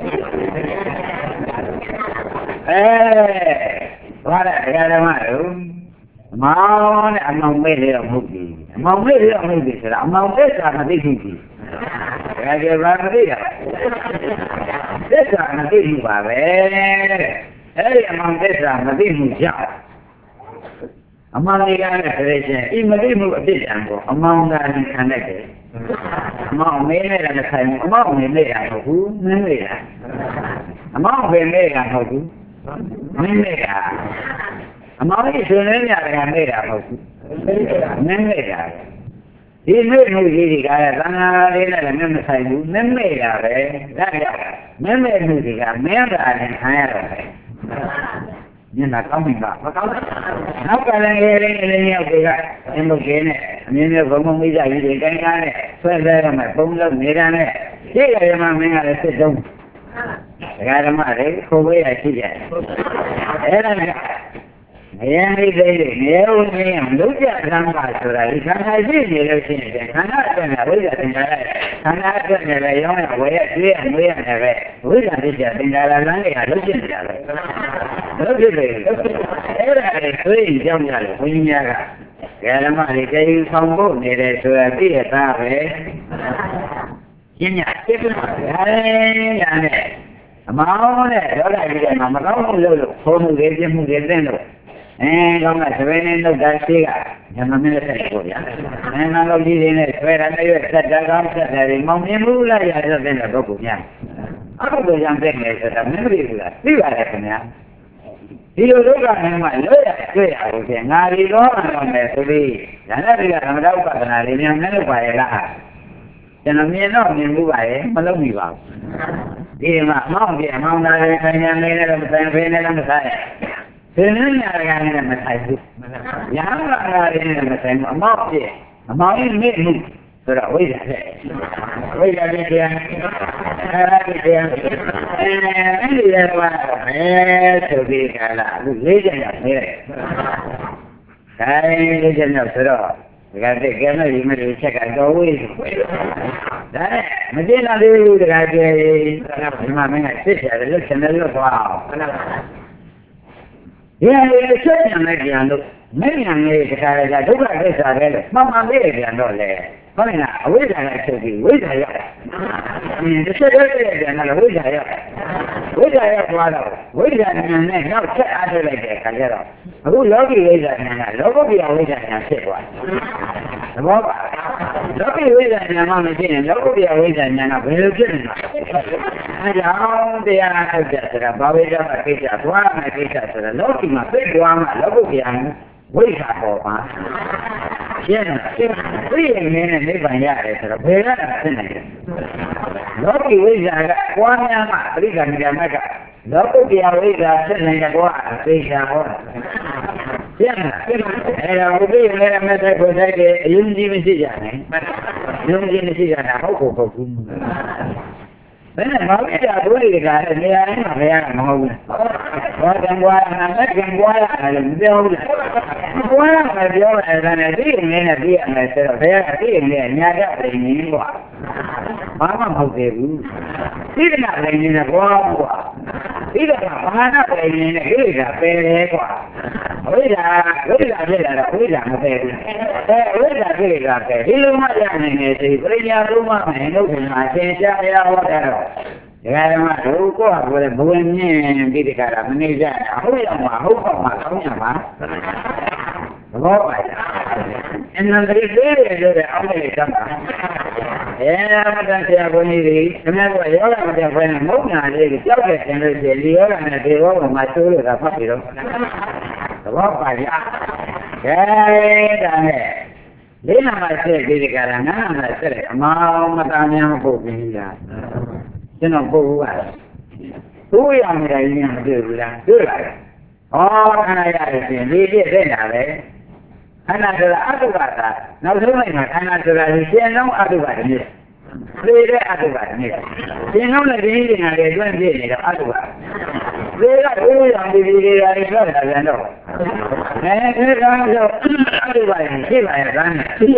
ဘာလဲတရားဓမ္မတို့မောင်းနဲ့အမောင်မေ့ရမှုပြီအမောင်မေ့ရမှုပြီဆိုတာအမောင်မေ့တာမသိဘူးကြီးဒါကြဘာမသိရသစ္စာမသိဘူးပါပဲအဲ့ဒီအမောင်သစ္စာမသိမှုကြောင့်အမောင်လေးကလည်းဆိုရင်ဤမသိမှုအဖြစ်တန်ကိုအမောင်ကလည်းခံလိုက်တယ်အမောင်မေးနဲ့လည်းဆိုင်အမောင်မေးနဲ့ရမဟုတ်ဘူးမင်းမေးတာအမောင်မေးနဲ့ရမဟုတ်ဘူးမင်းမေးတာအမောင်ကြီးရှင်နေရတယ်ကမေးတာမဟုတ်ဘူးမင်းမေးတာဒီမေးမှုကြီးတွေကလည်းသံဃာလေးနဲ့လည်းမဆိုင်ဘူးမင်းမေးတာပဲဒါကြောင့်မင်းမေးမှုတွေကမင်းကလည်းခံရတော့တယ်ညနာကောင်းပြီလားမကောင်းဘူးနောက်ကလည်းလေးရောက်တွေကအင်းတို့ကင်းနဲ့အမြင်မျိုးဘုံဘုံမိသားကြီးတွေတိုင်းကားနဲ့ဆွဲဆွဲရမယ်ပုံလုံးနေတာနဲ့ရှေ့ရမှာမင်းကလည်းစစ်တုံးဒကာဓမ္မတွေခိုးဝေးရရှိကြတယ်အဲ့ဒါနဲ့အရင်လေးနေဦးနေအောင်လုံးကြသမ်းပါဆိုတာဒီခန္ဓာရှိနေလို့ရှိရင်ခန္ဓာအတွက်နဲ့ဝိဇ္ဇာသင်္ခါရခန္ဓာအတွက်နဲ့လည်းရောင်းရဝယ်ရကျွေးရမွေးရနဲ့ပဲဝိဇ္ဇာသစ္စာသင်္ခါရလမ်းတွေကလုံးဖြစ်နေတာပဲလုံးဖြစ်တယ်အဲ့ဒါလည်းသိရင်ကြောင်းရတယ်ဘုန်းကြီးများကဓမ္မတွေကြည်ဆောင်ဖို့နေတယ်ဆိုတာသိရတာပဲရှင်းညသိပြီလားဒါနဲ့အမောင်းနဲ့ရောဂါကြီးကမကောင်းဘူးလို့ဖုံးမှုတွေပြမှုတွေသိလို့ကောင်းကသဘင်နဲ့လောက်တာရှိကညမမင်းတဲ့ကိုရငါလောက်ကြီးနေနဲ့ဆွဲတာနဲ့ဆက်တာကောင်းဆက်တယ်မောင်မြင်မှုလားရတဲ့တဲ့ပုဂ္ဂိုလ်များအခုလိုရံတဲ့နေဆိုတာမင်းတို့ကသိပါတယ်ခင်ဗျာဒီလိုလောကထဲမှာလွတ်ရတွေ့ရလို့ဖြင့်ငါဒီတော့မှတော့မယ်ဆိုပြီးဒါနဲ့ဒီကဓမ္မတောပဒနာလေးများနဲ့လုပ်ပါရဲ့လားကျွန်တော်မြင်တော့မြင်မှုပါရဲ့မလုပ်မိပါဘူးဒီမှာအမောင်းပြအမောင်းသားတွေခိုင်ညာနေတယ်မဆိုင်ဖေးနေတယ်မဆိုင်ဒီနေ့ညာကလည်းမဆိုင်ဘူးညာကလည်းမဆိုင်ဘူးအမောင်းပြအမောင်းမိမှုဆိုတော့ဝိဇ္ဇာတဲ့ဝိဇ္ဇာတဲ့တရားအဲ့ဒီတရားအဲ့ဒီလည်းပါဆိုပြီးကြလားအခု၄ချက်ရောက်နေတယ်ဒါ၄ချက်ရောက်ဆိုတော့ဒီကတည်းကလည်းဒီမဲ့ချက်ကတော့ဝိဇ္ဇာဒါနဲ့မသိလာသေးဘူးတခါတည်းဒီမှာမင်းကစစ်ရတယ်လို့ဆင်တယ်လို့သွားအောင်ဒီအချက်ပြန်လိုက်ပြန်လို့မင်းညာလေးတခါတည်းကဒုက္ခသစ္စာပဲလို့မှန်မှန်လေးပြန်တော့လေဟုတ်လားအဝိဇ္ဇာနဲ့ချုပ်ပြီးဝိဇ္ဇာရောက်တစ်ချက်တည်းပြန်တော့ဝိဇ္ဇာရောက်ဝိဇ္ဇာရောက်သွားတော့ဝိဇ္ဇာနဲ့နောက်ချက်အားထုတ်လိုက်တဲ့အခါကျတော့အခုလောကီဝိဇ္ဇာနဲ့လောကုတ္တရာဝိဇ္ဇာနဲ့ဖြစ်သွားသဘောပါလောကီဝိဇ္ဇာနဲ့မှမရှိရင်လောကုတ္တရာဝိဇ္ဇာနဲ့ကဘယ်လိုဖြစ်နေလဲအဲကြောင့်တရားထုတ်ကြဆိုတာဘာဝိဇ္ဇာကိစ္စသွားမယ်ကိစ္စဆိုတာလောကီမှာသိသွားမှလောကုတ္တရာဝိဇ္ဇာပေါ်ပါရှင်းလားသိရင်လည်းနိဗ္ဗာန်ရတယ်ဆိုတော့ဘယ်ကဖြစ်နေလဲလောကီဝိဇ္ဇာကပွားများမှပရိက္ခဏိကမကလောကုတ္တရာဝိဇ္ဇာဖြစ်နေတဲ့ကွာသိချာဟောရှင်းလားအဲ့ဒါဘုရားလည်းမဲ့တဲ့ကိုယ်တိုင်အယုံကြည်မရှိကြနဲ့ယုံကြည်မရှိကြတာဟုတ်ကိုဟုတ်ဘူးဘယ်နဲ့မဟုတ်ကြဘူးလေကလည်းနေရာတိုင်းမှာဘယ်ရမှာမဟုတ်ဘူးဘာကံကွာနာမကံကွာရတယ်မပြောဘူးလားကွာမပြောအဲ့ဒါနဲ့သိနေနဲ့သိရမယ်ဆိုတော့ဘယ်ကသိနေညာကြတယ်နင်းကွာဘာမှမဟုတ်သေးဘူးသိတဲ့ကလည်းနင်းကွာကွာသိတဲ့ကဘာနာလည်းနင်းနဲ့ဒီကပယ်တယ်ကွာဝိဒါဖြစ်လာတော့ဝိဒါမပယ်ဘူးဝိဒါဖြစ်လာတယ်ဒီလိုမှရနိုင်နေသေးပရိညာလုံးမှမင်းတို့ကသင်ရှားရဟောတယ်တော့ဒီကရမတို့ကိုကဘယ်ဘဝင်မြင့်ပြီးဒီကရမနေကြဟုတ်ရမှာဟုတ်ပါမှာကောင်းရမှာသဘောပါလားအနန္တရိသေးတယ်လို့အောင်းလေးကမ်းပါမတန်ဆရာဘုန်းကြီးတွေခင်ဗျားကယောဂမတက်ခွဲနဲ့မုန်းနာလေးကိုကြောက်တဲ့ရှင်လို့ရှိရင်ဒီယောဂနဲ့ဒီဘောကမှသိုးလို့သာဖတ်ပြီးတော့သဘောပါလားကဲဒါနဲ့လေးနာမှာဆက်ပြီးဒီကရငါးနာမှာဆက်တယ်အမောင်မသားများမပုတ်ပြီးလားကျွန်တော်ပုတ်ဘူးကသူ့ရမယ်ရင်းမတွေ့ဘူးလားတွေ့လားခန္ဓာရတယ်ဆိုရင်ဒီပြည့်တဲ့တာပဲခန္ဓာဆိုတာအတုပါတာနောက်ဆုံးလိုက်မှာခန္ဓာဆိုတာရှင်းလုံးအတုပါတည်းသေတဲ့အတုပါတည်းရှင်းလုံးနဲ့ဒီနေ့ညာတွေတွန်းပြည့်နေတော့အတုပါသေကဘိုးရောင်ဒီတွေရတယ်တော့တာပြန်တော့ဒီကောင်ဆိုအတုပါရင်ရှိပါရဲ့ကမ်း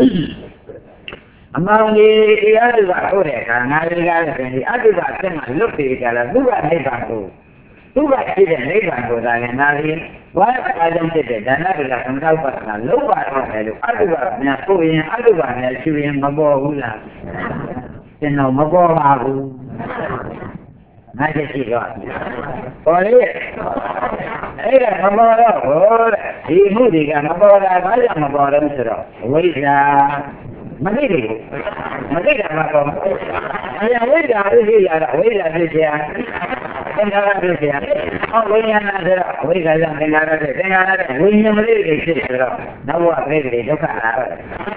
အမောင်ကြီးတရားဥပဒေဟုတ်တဲ့အခါငါတွေကလည်းဒီအတုပါအစ်မလွတ်ပြေကြလားသူကနိဗ္ဗာန်ကိုသူကရှိတဲ့နိဗ္ဗာန်ကိုသာလည်းနာရီဝါအားကြောင့်ဖြစ်တဲ့ဒါနကသမထဥပဒနာလုံးပါတော့တယ်လို့အတုပါများကိုရင်အတုပါများရှိရင်မပေါ်ဘူးလားကျွန်တော်မပေါ်ပါဘူးငါကြည့်တော့ပေါ်လေအဲ့ဒါမပေါ်တော့ဘူးတဲ့ဒီမှုတွေကမပေါ်တာဘာကြောင့်မပေါ်တော့ဆိုတော့ဝိဇ္ဇာမသိဘူးမသိတာမှတော့အဝိဇ္ဇာဖြစ်ရတာဝိဇ္ဇာဖြစ်ရသင်္ခါရဖြစ်ရဝိညာဏဆိုတော့ဝိဇ္ဇာကြောင့်သင်္ခါရဖြစ်သင်္ခါရတဲ့ဝိညာဉ်မလေးတွေဖြစ်ဆိုတော့နောက်ဘဝပြိတ္တိဒုက္ခလာတော့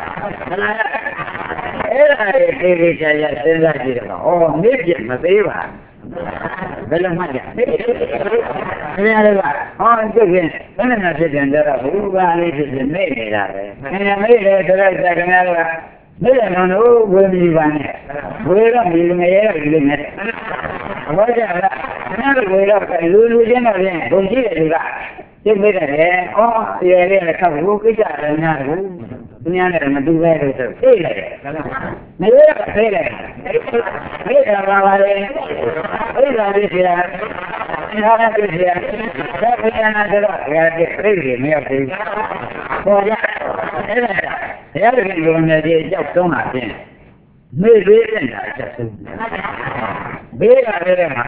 အဲ့ဒါတွေသိကြရစဉ်းစားကြည့်တော့နေ့ပြမသေးပါဘယ်လိုမှကြခင်ဗျားတို့ကကျုပ်ကဘယ်နဲ့ဖြစ်တယ်တော့ဘူးပါလေးဖြစ်နေနေတာပဲခင်ဗျားမေးတယ်ဆိုတော့ခင်ဗျားတို့ကမေးတယ်နော်ဝေပြီးပါနဲ့ဝေတော့ဒီငရဲတော့ဒီလိုနဲ့ဘောကြလားခင်ဗျားတို့ဝေတော့လူချင်းတော့ပြင်ဘုံကြည့်တယ်ကကျုပ်မေးတယ်ရေလေးနဲ့ခောက်ဘူးကိစ္စလည်းများတယ်သူများလည်းမတူပဲလို့ဆိုသိလိုက်တယ်မရကသိလိုက်မိတာပါလေဣဒ္ဓါဖြစ်ရာနာရဖြစ်ရာသက်ဝိညာဏတော့ရတဲ့ပြိတိမရောက်ဘူးပေါ်ရအဲ့ဒါတရားတွေလုံးနေတဲ့အကြောက်ဆုံးတာဖြင့်မေ့ပေးနေတာအချက်ဆုံးဘေးရတယ်မှာ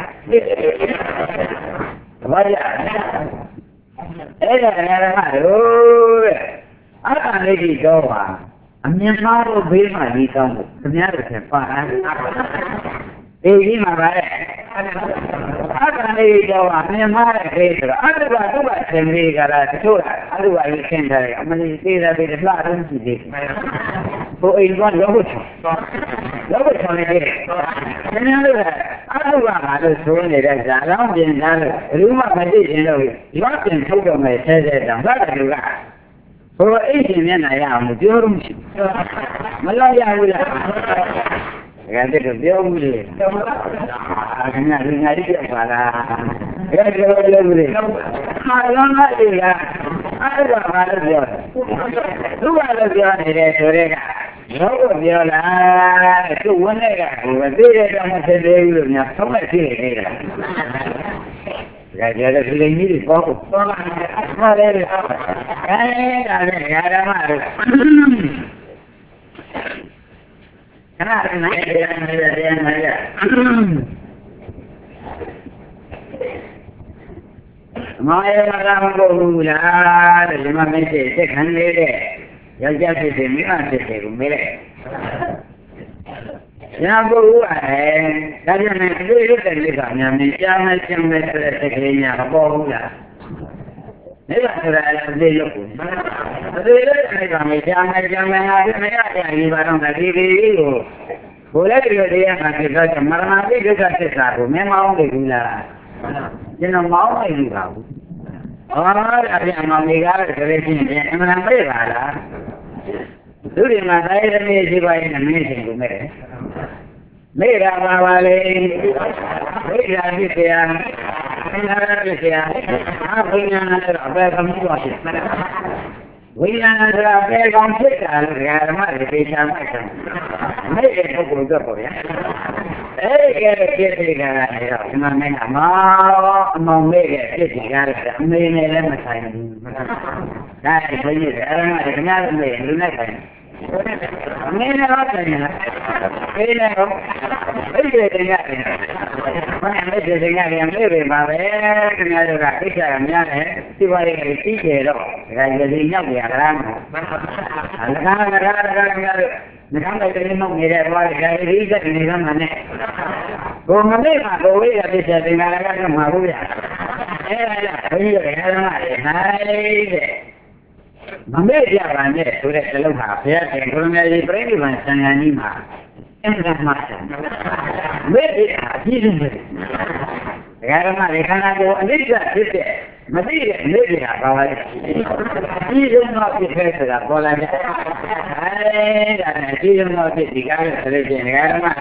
ဘာရအဲ့ဒါလည်းမှာလို့တဲ့အတ္တလေးကြီးတော့ပါအမြင်မှားလို့ဘေးမှာကြီးကောင်းလို့ခင်ဗျားတို့ကပါအားအေးကြီးမှာပါလေအတ္တလေးတော့ပါအမြင်မှားတဲ့ဘေးဆိုတော့အတ္တကသူ့ကသင်္ကေကလာတချို့အတ္တကလေးရှင်းထားတယ်အမလေးသေးတာပဲလှတော့ရှိသေးတယ်ဟိုအိမ်ကလောဘချောနေတယ်ခင်ဗျားတို့ကအတ္တကငါတို့ဆိုနေတဲ့ဇာလောင်းပြင်သားလို့ဘယ်သူမှမသိချင်လို့ရွာ့ပြင်ထုတ်တော့မယ်ဆဲတောင်ဒါကလူကဟိုအိတ်ရှင်မျက်နှာရအောင်ပြောလို့မရှိမလောက်ရဘူးလားဒါကတည်းကပြောမှုလေခင်ဗျာလူငါကြီးပြပါလားဒါကလည်းပြောမှုလေဟာလောင်းလိုက်လားအဲ့ဒါဘာလို့ပြောသူကလည်းပြောနေတယ်ဆိုတဲ့ကရောကိုပြောလားသူဝန်းတဲ့ကဟိုသိတဲ့တော့မသိသေးဘူးလို့များဆုံးမဖြစ်နေတယ်ဒါကြတဲ့ဒီလိုကြီးတွေပေါ့ပေါ်လာတယ်ဟာလေဒါလည်းဓမ္မတို့ခဏနဲ့တရားနဲ့မောင်ရတာမဟုတ်ဘူးလားတဲ့ဒီမှာမင်းစိတ်ခံနေတဲ့ယောက်ျားဖြစ်တယ်မိန်းမဖြစ်တယ်ကိုမေးလိုက်ညာဘုရားဒါကြောင့်လည်းဒီလိုတဲ့လေးကညာမင်းကြားမယ်ရှင်းမယ်ဆိုတဲ့တကယ်ညာမပေါ်ဘူးလားနေပါဆိုတာလည်းသိလို့ဘူးသိလို့အဲ့ဒါမှကြားမယ်ဟာမရတဲ့ဒီဘာတော့ဒီကိုဘိုးလည်းဒီလိုတရားမှသိတော့မရဏတိဒုက္ခသစ္စာကိုမင်းမအောင်လေဘူးလားကျွန်တော်မအောင်လိုက်ဘူးပါဘူးအဲ့ဒီအမှန်ကြီးကားတဲ့တကယ်ချင်းအမှန်ပဲပါလားသူတွေမှာတိုင်းသမီးရှိပါရင်မင်းရှင်ကိုမဲ့မေတ္တာပါလေမေတ္တာဖြစ်ရာသင်္ခါရဖြစ်ရာဝိညာဏတော့ဘယ်ကမှမဖြစ်ဝိညာဏဆိုတာဘယ်ကောင်ဖြစ်တာလဲဓမ္မတွေသိချင်မှတ်တယ်မေတ္တာပုဂ္ဂိုလ်တော့ပေါ့ဗျာအဲ့ဒီကဖြစ်နေတာလည်းတော့ဒီမှာမင်းကမောင်မေ့တဲ့ဖြစ်စီကားလည်းအမေနဲ့လည်းမဆိုင်ဘူးဒါအဲ့ဒီဘုန်းကြီးအဲ့ဒါကခင်ဗျားတို့မေ့လူနဲ့ဆိုင်မင်းတော့တယ်နော်ဒီလေဘယ်လိုတင်ရတယ်ဘာနဲ့ဒီတင်ရတယ်မေးပဲပါပဲခင်ဗျားတို့ကအိစ္ဆာကများတယ်ဒီပါရေးကြီးကြီးတယ်တော့ဒါကြဒီရောက်ကြရတာနော်အလကားခင်ဗျားတို့ငါးမိုက်တယ်နှုတ်နေတဲ့ဘာလဲဒါဒီစက်နေကမှနဲ့ဘုံမလေးကဘဝေးရပြည့်တဲ့ငါလည်းကမှာဘူးဗျအဲ့ဒါဘုန်းကြီးရဲ့ဓမ္မတွေဟိုင်းတဲ့မမေ့ကြပါနဲ့ဆိုတဲ့အလုံးဟာဘုရားရှင်ကိုရမကြီးပြိဋိဘံသံဃာကြီးမှာအင်္ဂါမှာမေ့ရအပြည့်စုံတယ်ဓမ္မတွေခန္ဓာကိုယ်အနိစ္စဖြစ်တဲ့မသိတဲ့နေ့တွေကပါပါလေဒီလိုမှဖြစ်ခဲ့တာပေါ်လာတယ်ဒါနဲ့ဒီလိုမှဖြစ်ဒီကားရဲ့ဆိုလို့ရှိရင်ဓမ္မ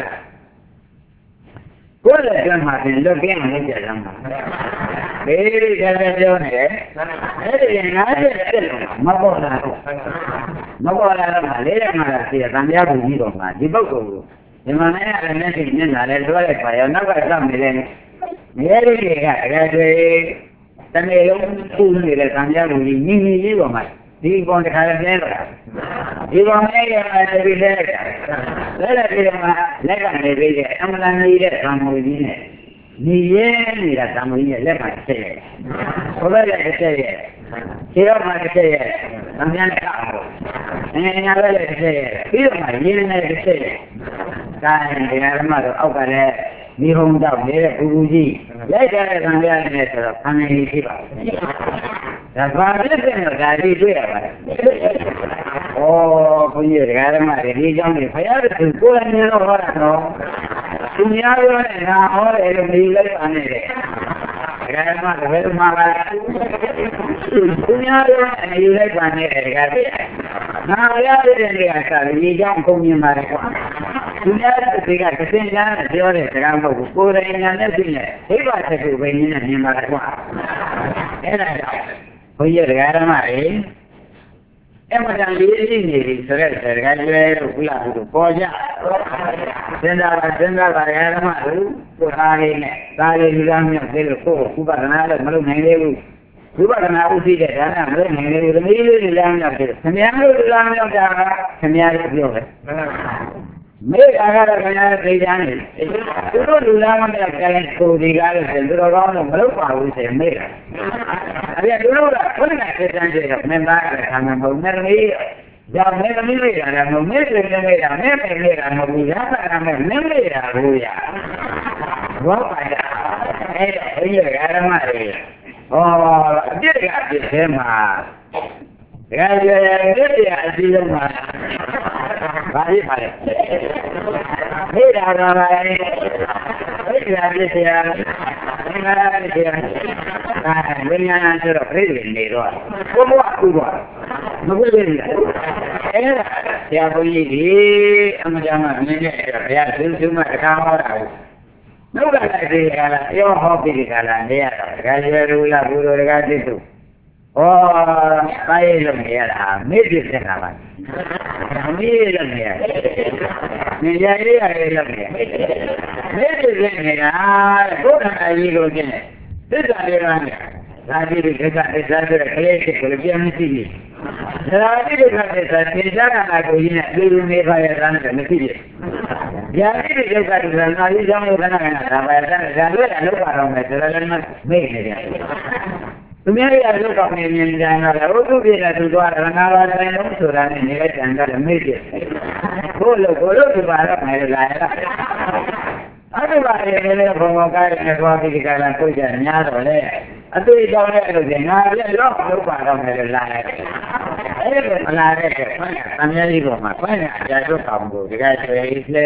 ကိုယ်လည်းကြမ်းမှတင်လွတ်ပြင်းမလုပ်ကြရမှာဘေးရီကြတယ်ပြောနေတယ်အဲ့ဒီငါးချက်တက်လို့မပေါ်လာဘူးမပေါ်လာတော့လေတဲ့မှာစီတန်တရားကိုကြီးတော့မှာဒီပုဂ္ဂိုလ်ကိုဒီမှာနဲ့လည်းနဲ့သိမျက်နှာလည်းလွှဲလိုက်ပါရောနောက်ကစောင့်နေတဲ့နေရာတွေကတကယ်တွေတနေ့လုံးပူနေတဲ့တန်တရားကိုကြီးညီညီကြီးပေါ်မှာဒီကောင်တခါလည်းလဲတော့ဒီကောင်နဲ့ရတဲ့ဒီလဲတဲ့ဒီမှာလက်ကနေပြီးတဲ့အမှန်တန်နေတဲ့သံဃာကြီးနဲ့ညီရဲနေတာသံဃာကြီးရဲ့လက်မှာဆက်ရဲဘုရားလည်းဆက်ရဲခြေတော်မှာဆက်ရဲသံဃာနဲ့ကောက်ညာလည်းဆက်ရဲပြီးတော့မှရင်းနေဆက်ရဲဒါနဲ့ဒီဓမ္မတော့အောက်ကလည်းဒီဟုံတော့နေတဲ့ပူပူကြီးလိုက်ကြတဲ့သံဃာနဲ့ဆိုတော့ခံနေရှိပါဒါဘာဖြစ်ဖြစ်တော့ဒါလေးတွေ့ရပါတယ်။ဩဘုန်းကြီးဓမ္မတွေဒီကြောင့်နေဖယားတို့ကိုယ်လည်းတော့ဟောတာတော့သူများပြောနေတာဟောတယ်လို့ဒီလိုက်ပါနေတယ်။ဓမ္မတွေဘယ်မှာလဲသူများပြောနေလိုက်ပါနေတယ်ဒါကငါရတဲ့နေရာကဒီကြောင့်ခုံမြင်ပါတယ်ကွာ။သူများတွေကသင်ကြားနဲ့ပြောတဲ့စကားမဟုတ်ဘူးကိုယ်တိုင်ညာနဲ့သိနေဒိဗ္ဗချက်ကိုပဲနည်းနဲ့မြင်ပါတယ်ကွာ။အဲ့ဒါကြောင့်ဘုရားဓမ္မတွေအမှန်တန်လေးရှိနေပြီဆိုတဲ့စကားကျွဲတို့ကုလတို့ပေါ်ကြစဉ်းစားပါဓမ္မတို့ကိုအားလေးနဲ့ဒါလေးလူသားမျိုးသေးလို့ကိုယ်ဥပဒနာလည်းမလုပ်နိုင်သေးဘူးဥပဒနာဥသိတဲ့ဒါနမလုပ်နိုင်သေးဘူးသမီးလေးလူသားမျိုးသေးတယ်ခင်ဗျားတို့လူသားမျိုးတာခင်ဗျားတို့ပြောတယ်မေအာဃာရခင်ဗျားသိကြတယ်သူတို့လူသားမျိုးတဲ့ကိုယ်ဒီကားလို့ဆိုသူတော်ကောင်းတော့မလုပ်ပါဘူးဆိုရင်မေ့တယ်အဲ့ဒီလိုကဘုရားစေတန်းကျေတော့မင်းသားကလည်းခံမှာမဟုတ်နဲ့သမီးကြောင့်မင်းသမီးလေးရတယ်မဟုတ်မင်းတွေလေးတာမင်းပဲလေးတာမဟုတ်ဘူးရတာကမင်းလေးတာဘူးရဘောပါရအဲ့တော့ဘုရားဓမ္မတွေဟောအပြစ်ကအပြစ်ထဲမှာတကယ်ပြည့်ပြအစီအစဉ်မှာဘာဖြစ်ပါလဲမိတာကလည်းမိတာပြည့်စရာငါးပြည့်စရာဝိညာဏဆိုတော့ပြည့်နေတော့ဘုရားကူတော့မပြည့်ဘူးအဲ့ဒါဆရာဘုန်းကြီးဒီအမှန်တမ်းအမြင်နဲ့ဘုရားသူမှတခါဟောတာကိုနှုတ်ကလည်းဒီကလာရောဟောပြီးဒီကလာနေရတော့တခါရွယ်ရူလာဘူတော်တခါတိစုဩတိုင်းလုံးနေရတာမေ့ပြစ်နေတာပါမေ့လုံးနေရနေရရေးရတယ်လုံးနေမေ့ပြစ်နေတာဘုရားကြီးလိုချင်းသစ္စာလေးကလည်းဒါကြည့်ဒီကသစ္စာဆိုတဲ့ခလေးတစ်ကိုပြန်မရှိဘူးဒါကြည့်ဒီကသစ္စာသင်္ချာကနာကိုကြီးနဲ့အတူနေပါရတာနဲ့မရှိဘူးညာကြည့်ဒီကသစ္စာနာကြီးကြောင့်လို့ခဏခဏဒါပါရတဲ့ဒါလည်းအလုပ်ပါတော့မယ်ဒါလည်းမေ့နေတယ်သူများရလို့ကောင်းနေမြင်ကြတာလည်းဥဒုပြည့်နဲ့သူသွားတယ်ငါပါတယ်လို့ဆိုတာနဲ့နေလိုက်ကြတယ်မေ့တယ်ဘို့လို့ဒီပါတော့မယ်လာရတာအဲ့ဒီပါရေလည်းဘုံဘုံကားနဲ့သွားပြီးဒီကလာကိုကြညာတော့လေအတူကြောင်းနဲ့အဲ့လိုငါပြည့်တော့လုပ်ပါတော့မယ်လာရတယ်အဲ့ဒီမလာတဲ့ခွန်းကသံဃာကြီးပေါ်မှာခွန်းကအကြာတော့ကောင်းဘူးဒီကဆိုရင်လဲ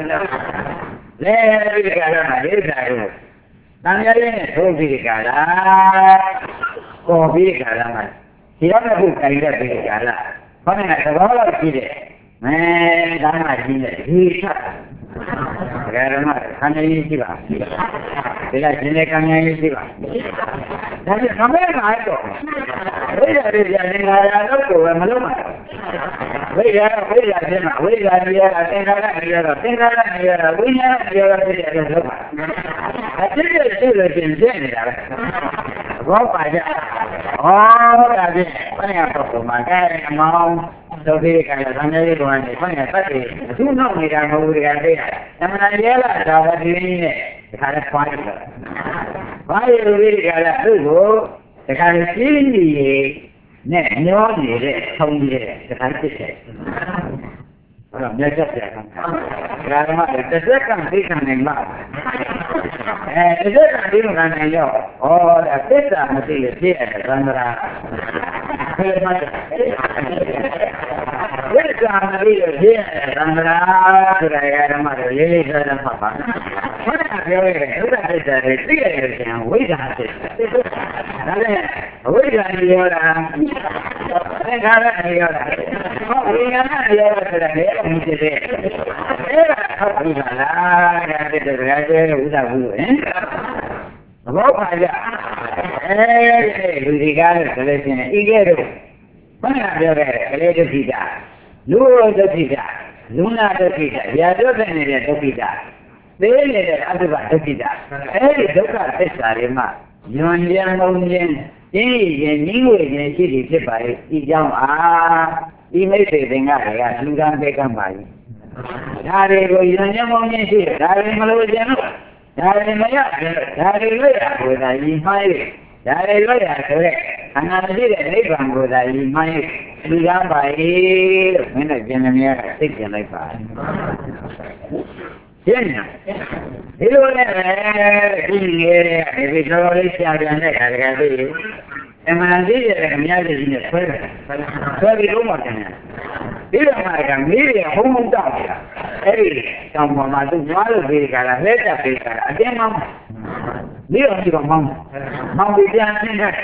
ဒီကလာမှာလေးစားလို့တန်ရရင်ထိုးပြီးကြလားပေါ်ပြီးကြလားမဒီတော့လည်းခုကြိုင်တဲ့ပြီးကြလားဘာနဲ့သဘောလောက်ရှိတယ်မဲဒါမှကြီးတယ်ဒီချက်ဒါကမှခံရည်ရှိပါဒီကရှင်လေးခံရည်ရှိပါဒါပြခမဲငါတော့ဝိရရနေငါရတော့ကိုမလုံးပါဝိရချင်းမှာဝိရနေရတာသင်္ခါရနေရတာသင်္ခါရနေရတာဝိညာဉ်နေရတာဖြစ်တယ်လို့ပါအဖြစ်ဖြစ်ရှိလို့ရှင်ပြနေတာပဲဘောပါကြဩဒါဖြင့်ဘယ်ရတော့မှာကဲမောင်းသောတိကလည်းသံဃာရေးတော်နဲ့ဘယ်ရတတ်တယ်သူ့နောက်နေတာမဟုတ်ဘူးတကယ်သိတာသမဏရဲလာတာဝတိနဲ့ဒီခါလည်းခွားရတယ်ဘာလို့ဒီကလည်းသူ့ကိုဒီခါလည်းပြင်းနေနဲ့ညောနေတဲ့ထုံးနေတဲ့ဒီခါဖြစ်တယ်အဲ့တော့မြတ်ချက်ပြတာဒါကမှတစ်စက္ကန့်သိခံနိုင်မှာတစ်စက္ကန့်သိခံနိုင်ရောဩဒါသစ္စာမသိလို့ဖြစ်ရတယ်သံဃာဘယ်မှာဝိ Samari Sandra Rayamar, Lily Papa. What are you doing? Look at it, we got it. We got Yoda. We got Luo Dopita, Luna Dopita, Yadovene Dopita, Bele Aduba Dopita, Eri Doka Pesarima, Yon Yan, Yin, City Sepai, Ijam Ah, Imate Bengaria, Lugan Bekamai. Dari Yon Yamonji, Dari Malojano, Dari Maya, Dari Loya, with I Imai, Dari Loya, and I did a neighbor with I Imai. Lugan by when I came here, 6 and like 5. Yes, he was every day, and when I did it, I'm in the first. So we don't want to. We don't want to be a home doctor. Every someone might do not be a letter. Again, Mom. We don't give a mom. Mom, we can't.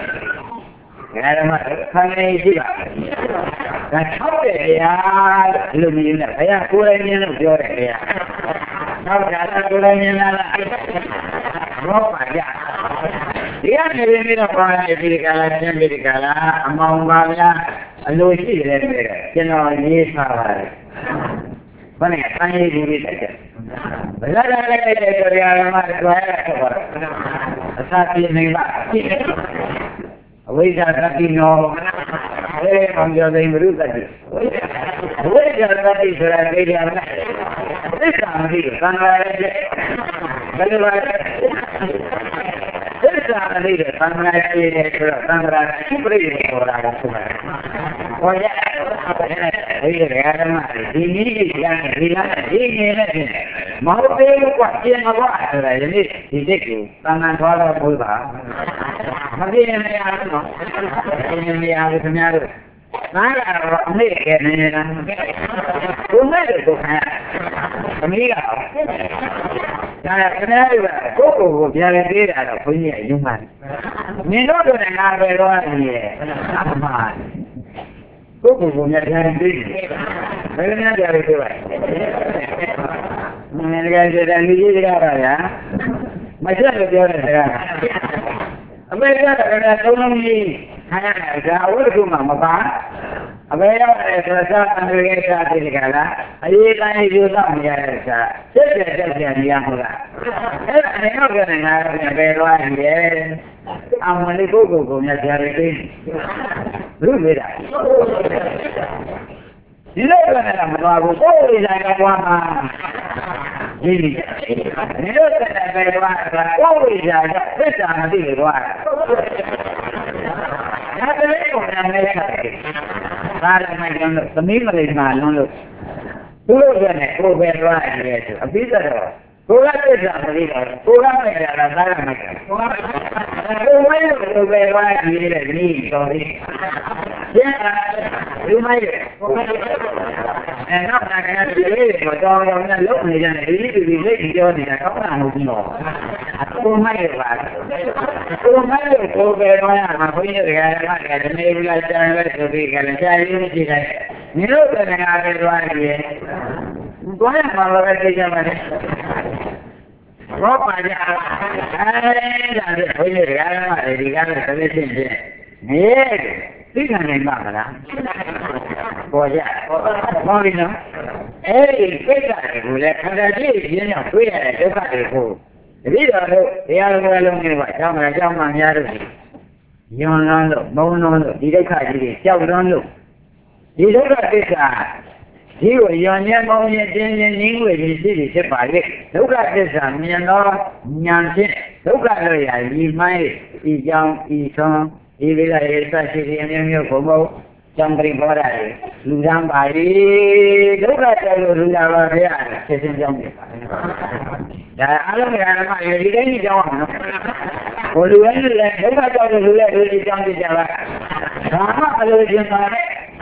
That's how they are. Lumina, I am pulling in of your hair. Now that's pulling in a rope. The only limit of America, among Mavia, and Louis, yes, funny, I can't even read it. But that's we got nothing no. I'm your name, Rudy. We got nothing for that lady. This time, he sunrise. This time, he sunrise. Oh, yeah. He needed it. Maupe question of what? He did you. Someone follow Buddha. America don't need our Mama. America I use some America. I'm only go you know when I'm always like one. You know that always like this on the big one. The meal is not known. Who is it? Who is right? A piece of who got this on the river? Who got it at a diameter? Who will be right here? Me, sorry. Yeah, you might. And not like I have to live, but all of them look me and it is to be living on the account of no. Who might have who might have told me I'm going to get maybe I turn away to be and tell you that you know that I have it right here. Why am I already going Rob, I yes. Fíjate, mamá. Pues ya, no. Fíjate, cada día viene afuera, fíjate, ya lo que va, ya yo no, directamente, ya hablando. Directamente, digo, yo no tiene ningún sitio se pague. Directamente, y son y vida esta sería como Jambri Borai, Lugan Bari, Lugan Bari, que se llama. Ya, algo que era más, yo diría ni yo, ¿no? O Lugan, Lugan, Lugan,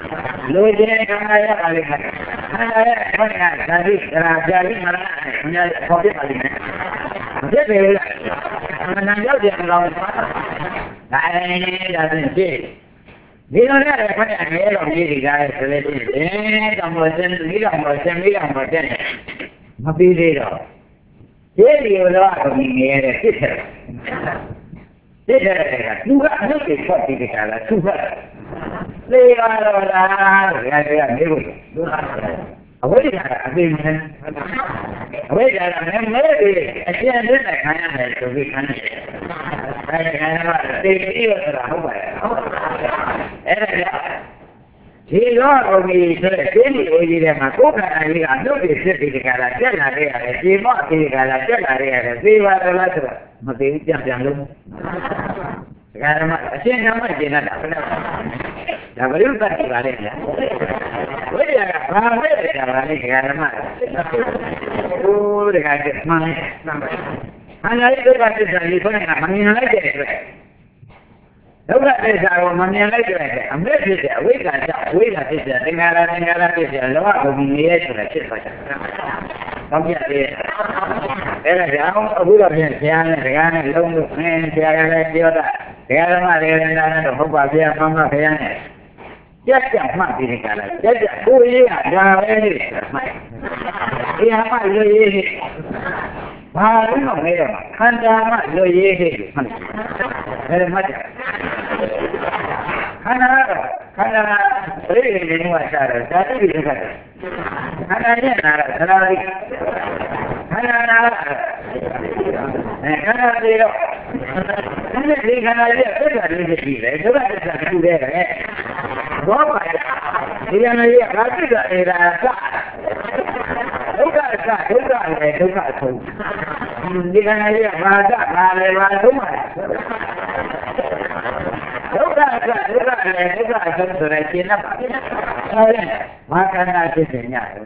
လူချင်းခံရပါလိမ့်မယ်။ဟုတ်ကဲ့ဒါဒီကြာပြီးမှလည်းခေါ်ပြပါလိမ့်မယ်။ဖြစ်ပြီလား။နာရောက်တယ်တော့ဒါအဲ့ဒါဆိုကြည့်ဒီလိုနဲ့ခဏငယ်တော့ကြီးတွေကဆိုလေတောင်ပေါ်စင်ပြီးတော့ပေါ်စင်ပြီးတော့ပေါ်တဲ့မပြီးသေးတော့ဒီလိုတော့ဒီငယ်တဲ့ဖြစ်တယ်ကသူကအလုပ်တွေထွက်ပြီးကြတာသူကလေကားတော့လားနေလို့အဝိဇ္ဇာအသိဉာဏ်အဝိဇ္ဇာကလည်းမဲအကျဉ်းနဲ့ခံရတယ်ဆိုပြီးခံရတယ်အဲဒီခံရတာသိပြီးတော့ဟုတ်ပါရဲ့အဲ့ဒါဒီတော့ဘုံကြီးဆိုတဲ့ဒီလိုကြီးတဲ့မှာကိုယ်ခန္ဓာကြီးကအလုပ်တွေဖြစ်ပြီးကြတာတက်လာခဲ့ရတယ်ဒီမော့အသေးကလာတက်လာခဲ့ရတယ်သိပါသလားဆိုတော့မသိဘူးပြန်လုံးဒါကမှအရှင်းကမှကျင်တတ်တာဒါဘယ်လိုတတ်ကြပါလဲဗျာဝိရိယကဘာပဲကြပါလဲဒကာဓမ္မဟိုဒကာကမှန်အနာရိဒုက္ခသစ္စာကြီးခေါင်းကမမြင်လိုက်တဲ့အတွက်ဒုက္ခသစ္စာကိုမမြင်လိုက်တဲ့အမဲ့ဖြစ်တဲ့အဝိဇ္ဇာကြောင့်ဝိဇ္ဇာသစ္စာသင်္ခါရသစ္စာလောကဘုံကြီးရဲ့ဆိုတာဖြစ်သွားတယ်။ကောင်းပြတယ်။အဲ့ဒါကြောင့်အခုတော့ပြန်ဆရာနဲ့ဒကာနဲ့လုံးလို့ဆရာကလည်းပြောတာဒကာဓမ္မတွေလည်းတော့ဟုတ်ပါဗျာမှန်ပါဗျာနဲ့ကြက်ကြမှတ်ပြီးကြလားကြက်ကြကိုယ်ရေးကဒါပဲလေမှတ်ဒီဟာမှလွတ်ရေးဘာလို့လဲတော့ခန္ဓာမှလွတ်ရေးဟဲ့မှတ်တယ်မှတ်တယ်ခန္ဓာပြည့်နေနေမှာစားတယ်ဓာတ်တွေခါတယ်ခန္ဓာရဲ့နာရသရာရိခန္ဓာနာခန္ဓာတွေတော့ဒီခန္ဓာရဲ့ပြည့်တာလေးရှိတယ်ဒုက္ခသစ္စာတူတယ်ဘောပါဒီရနေရဘာဖြစ်တာလဲဒါကဒုက္ခလည်းဒုက္ခဆုံးဒီကနေ့ကဘာသာဘာလဲဘာဆုံးမှာဒုက္ခလည်းဒုက္ခဆုံးဆိုတဲ့ရှင်းတော့ပါတယ်ဘာကနာဖြစ်နေညရော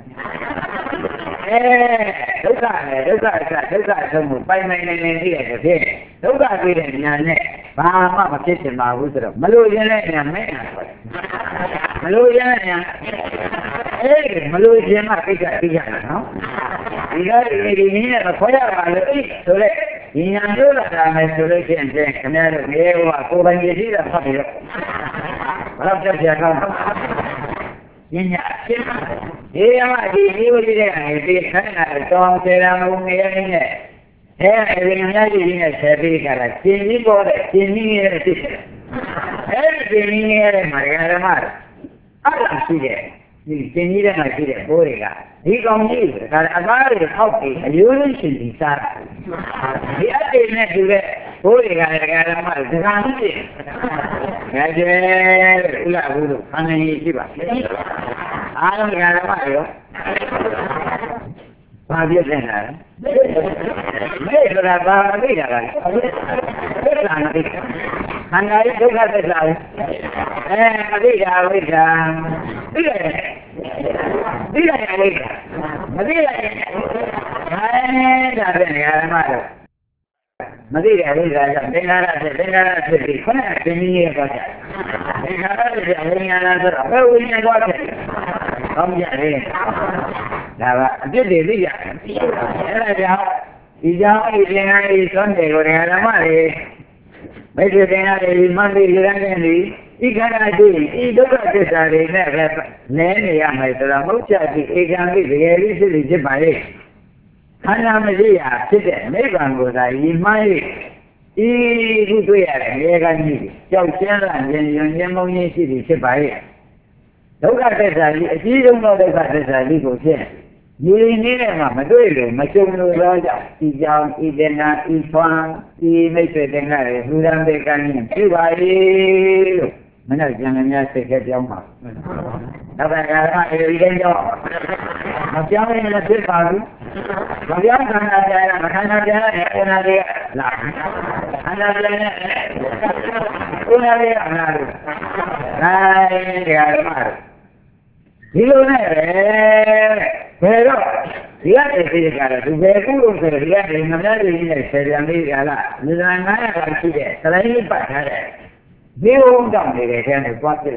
ဒုက္ခလည်းဒုက္ခဆုံးကိုပိုင်နိုင်နေသိရတဲ့ဖြင့်ဒုက္ခတွေ့တဲ့ဉာဏ်နဲ့ဘာမှမဖြစ်ချင်ပါဘူးဆိုတော့မလို့ရင်လည်းဉာဏ်မဲ့တာဆိုမလို့ရင်လည်းဉာဏ်မလို့ရင်မှသိကြတာနော်ဒီကဒီနည်းနဲ့ခေါ်ရပါလို့ဆိုတဲ့ဒီဉာဏ်ပြောတာမယ်ဆိုလို့ရှိရင်ခင်ဗျားတို့ငယ်ဟိုကကိုယ်ပိုင်ရည်တာဖတ်ပြီးတော့ဘာလို့ပြကြကောင်းညညာရှင်းဒီအမဒီဝိရိယနဲ့ဒီခန္ဓာတောင်းစေတာမဟုတ်ငယ်ရင်းနဲ့အဲဒီများကြီးနဲ့ဆက်ပြီးကြတာရှင်းပြီးပေါ်တဲ့ရှင်းပြီးရဲ့ဖြစ်တယ်အဲဒီရှင်းပြီးရဲ့မှာဓမ္မအဲ့ဒါရှိတယ်ဒီရှင်းပြီးတဲ့မှာရှိတဲ့ဘိုးတွေကဒီကောင်ကြီးဒါအသားတွေအောက်ပြီးအယိုးလေးရှင်ပြီးစားဒီအတေနဲ့တူတဲ့ဘိုးတွေကလည်းဓမ္မစကားကြီးငါကျဲဥလာဘူးလို့ခန္ဓာကြီးရှိပါအားလုံးဓမ္မရောဘာပြည့်နေတာလဲမေ့ဆိုတာဘာမသိတာလဲသိတာမသိခန္ဓာရဲ့ဒုက္ခသစ္စာကိုမသိတာဝိဇ္ဇာသိတယ်ဝိဇ္ဇာမသိလိုက်ဒါပဲနေရာမှာတော့မသိတဲ့ဝိဇ္ဇာကြောင့်သင်္ခါရဖြစ်ပြီးခဏသင်္ကြီးရဲ့သွားကြသင်္ခါရဖြစ်ပြီးဝိညာဏဆိုတော့ဘယ်ဝိညာဉ်သွားဖြစ်ကောင်းကြတယ်ဒါကအပြစ်တွေသိရတယ်အဲ့ဒါကြောင့်ဒီကြောင့်ဒီသင်္ခါရကြီးသွန်တယ်ကိုဓမ္မတွေမိတ်ဆွေသင်္ခါရကြီးမှန်ပြီးကြတဲ့ဒီခန္ဓာကြီးဒီဒုက္ခသစ္စာတွေနဲ့ပဲလဲနေရမယ်ဆိုတော့မဟုတ်ချပြီးဧကံပြီးတကယ်လေးဖြစ်ပါလေခန္ဓာမရှိရဖြစ်တဲ့နိဗ္ဗာန်ကိုသာရည်မှန်း၍ဒီခုတွေ့ရတဲ့ရေကကြီးကြောက်ချင်းလာခြင်းယဉ်ကျေးမုန်းခြင်းရှိပြီးဖြစ်ပါရဲ့ဒုက္ခသစ္စာကြီးအကြီးဆုံးသောဒုက္ခသစ္စာကြီးကိုဖြင့်ဒီနည်းနဲ့မှမတွေ့လို့မကြုံလို့တော့ကြောင့်ဒီကြောင့်ဤဒေနာဤသွမ်းဒီမိတ်ဆွေတင်ကြတယ်လူရန်ပေကံဖြစ်ပါရဲ့လို့မနေ့ကျန်ကများစိတ်ကပြောင်းပါနောက်ပိုင်းအဲဒီတိုင်းတော့မပြောင်းရင်လည်းဖြစ်ပါဘူးမပြောင်းခန္ဓာပြရမခန္ဓာပြရတဲ့ဥနာတွေကလာခန္ဓာပြရတဲ့ဥနာတွေကလာလို့အဲဒီဓမ္မဒီလိုနဲ့ဘယ်တော့ဒီကတည်းကကြတယ်သူဘယ်ကုလို့ဆိုဒီကတည်းကငများတွေနဲ့ဆယ်ပြန်လေးကလာလူသား900ရှိတဲ့သရိုင်းပတ်ထားတဲ့ဒီဘုံတောင်နေတဲ့ထဲမှာပွားပြတယ်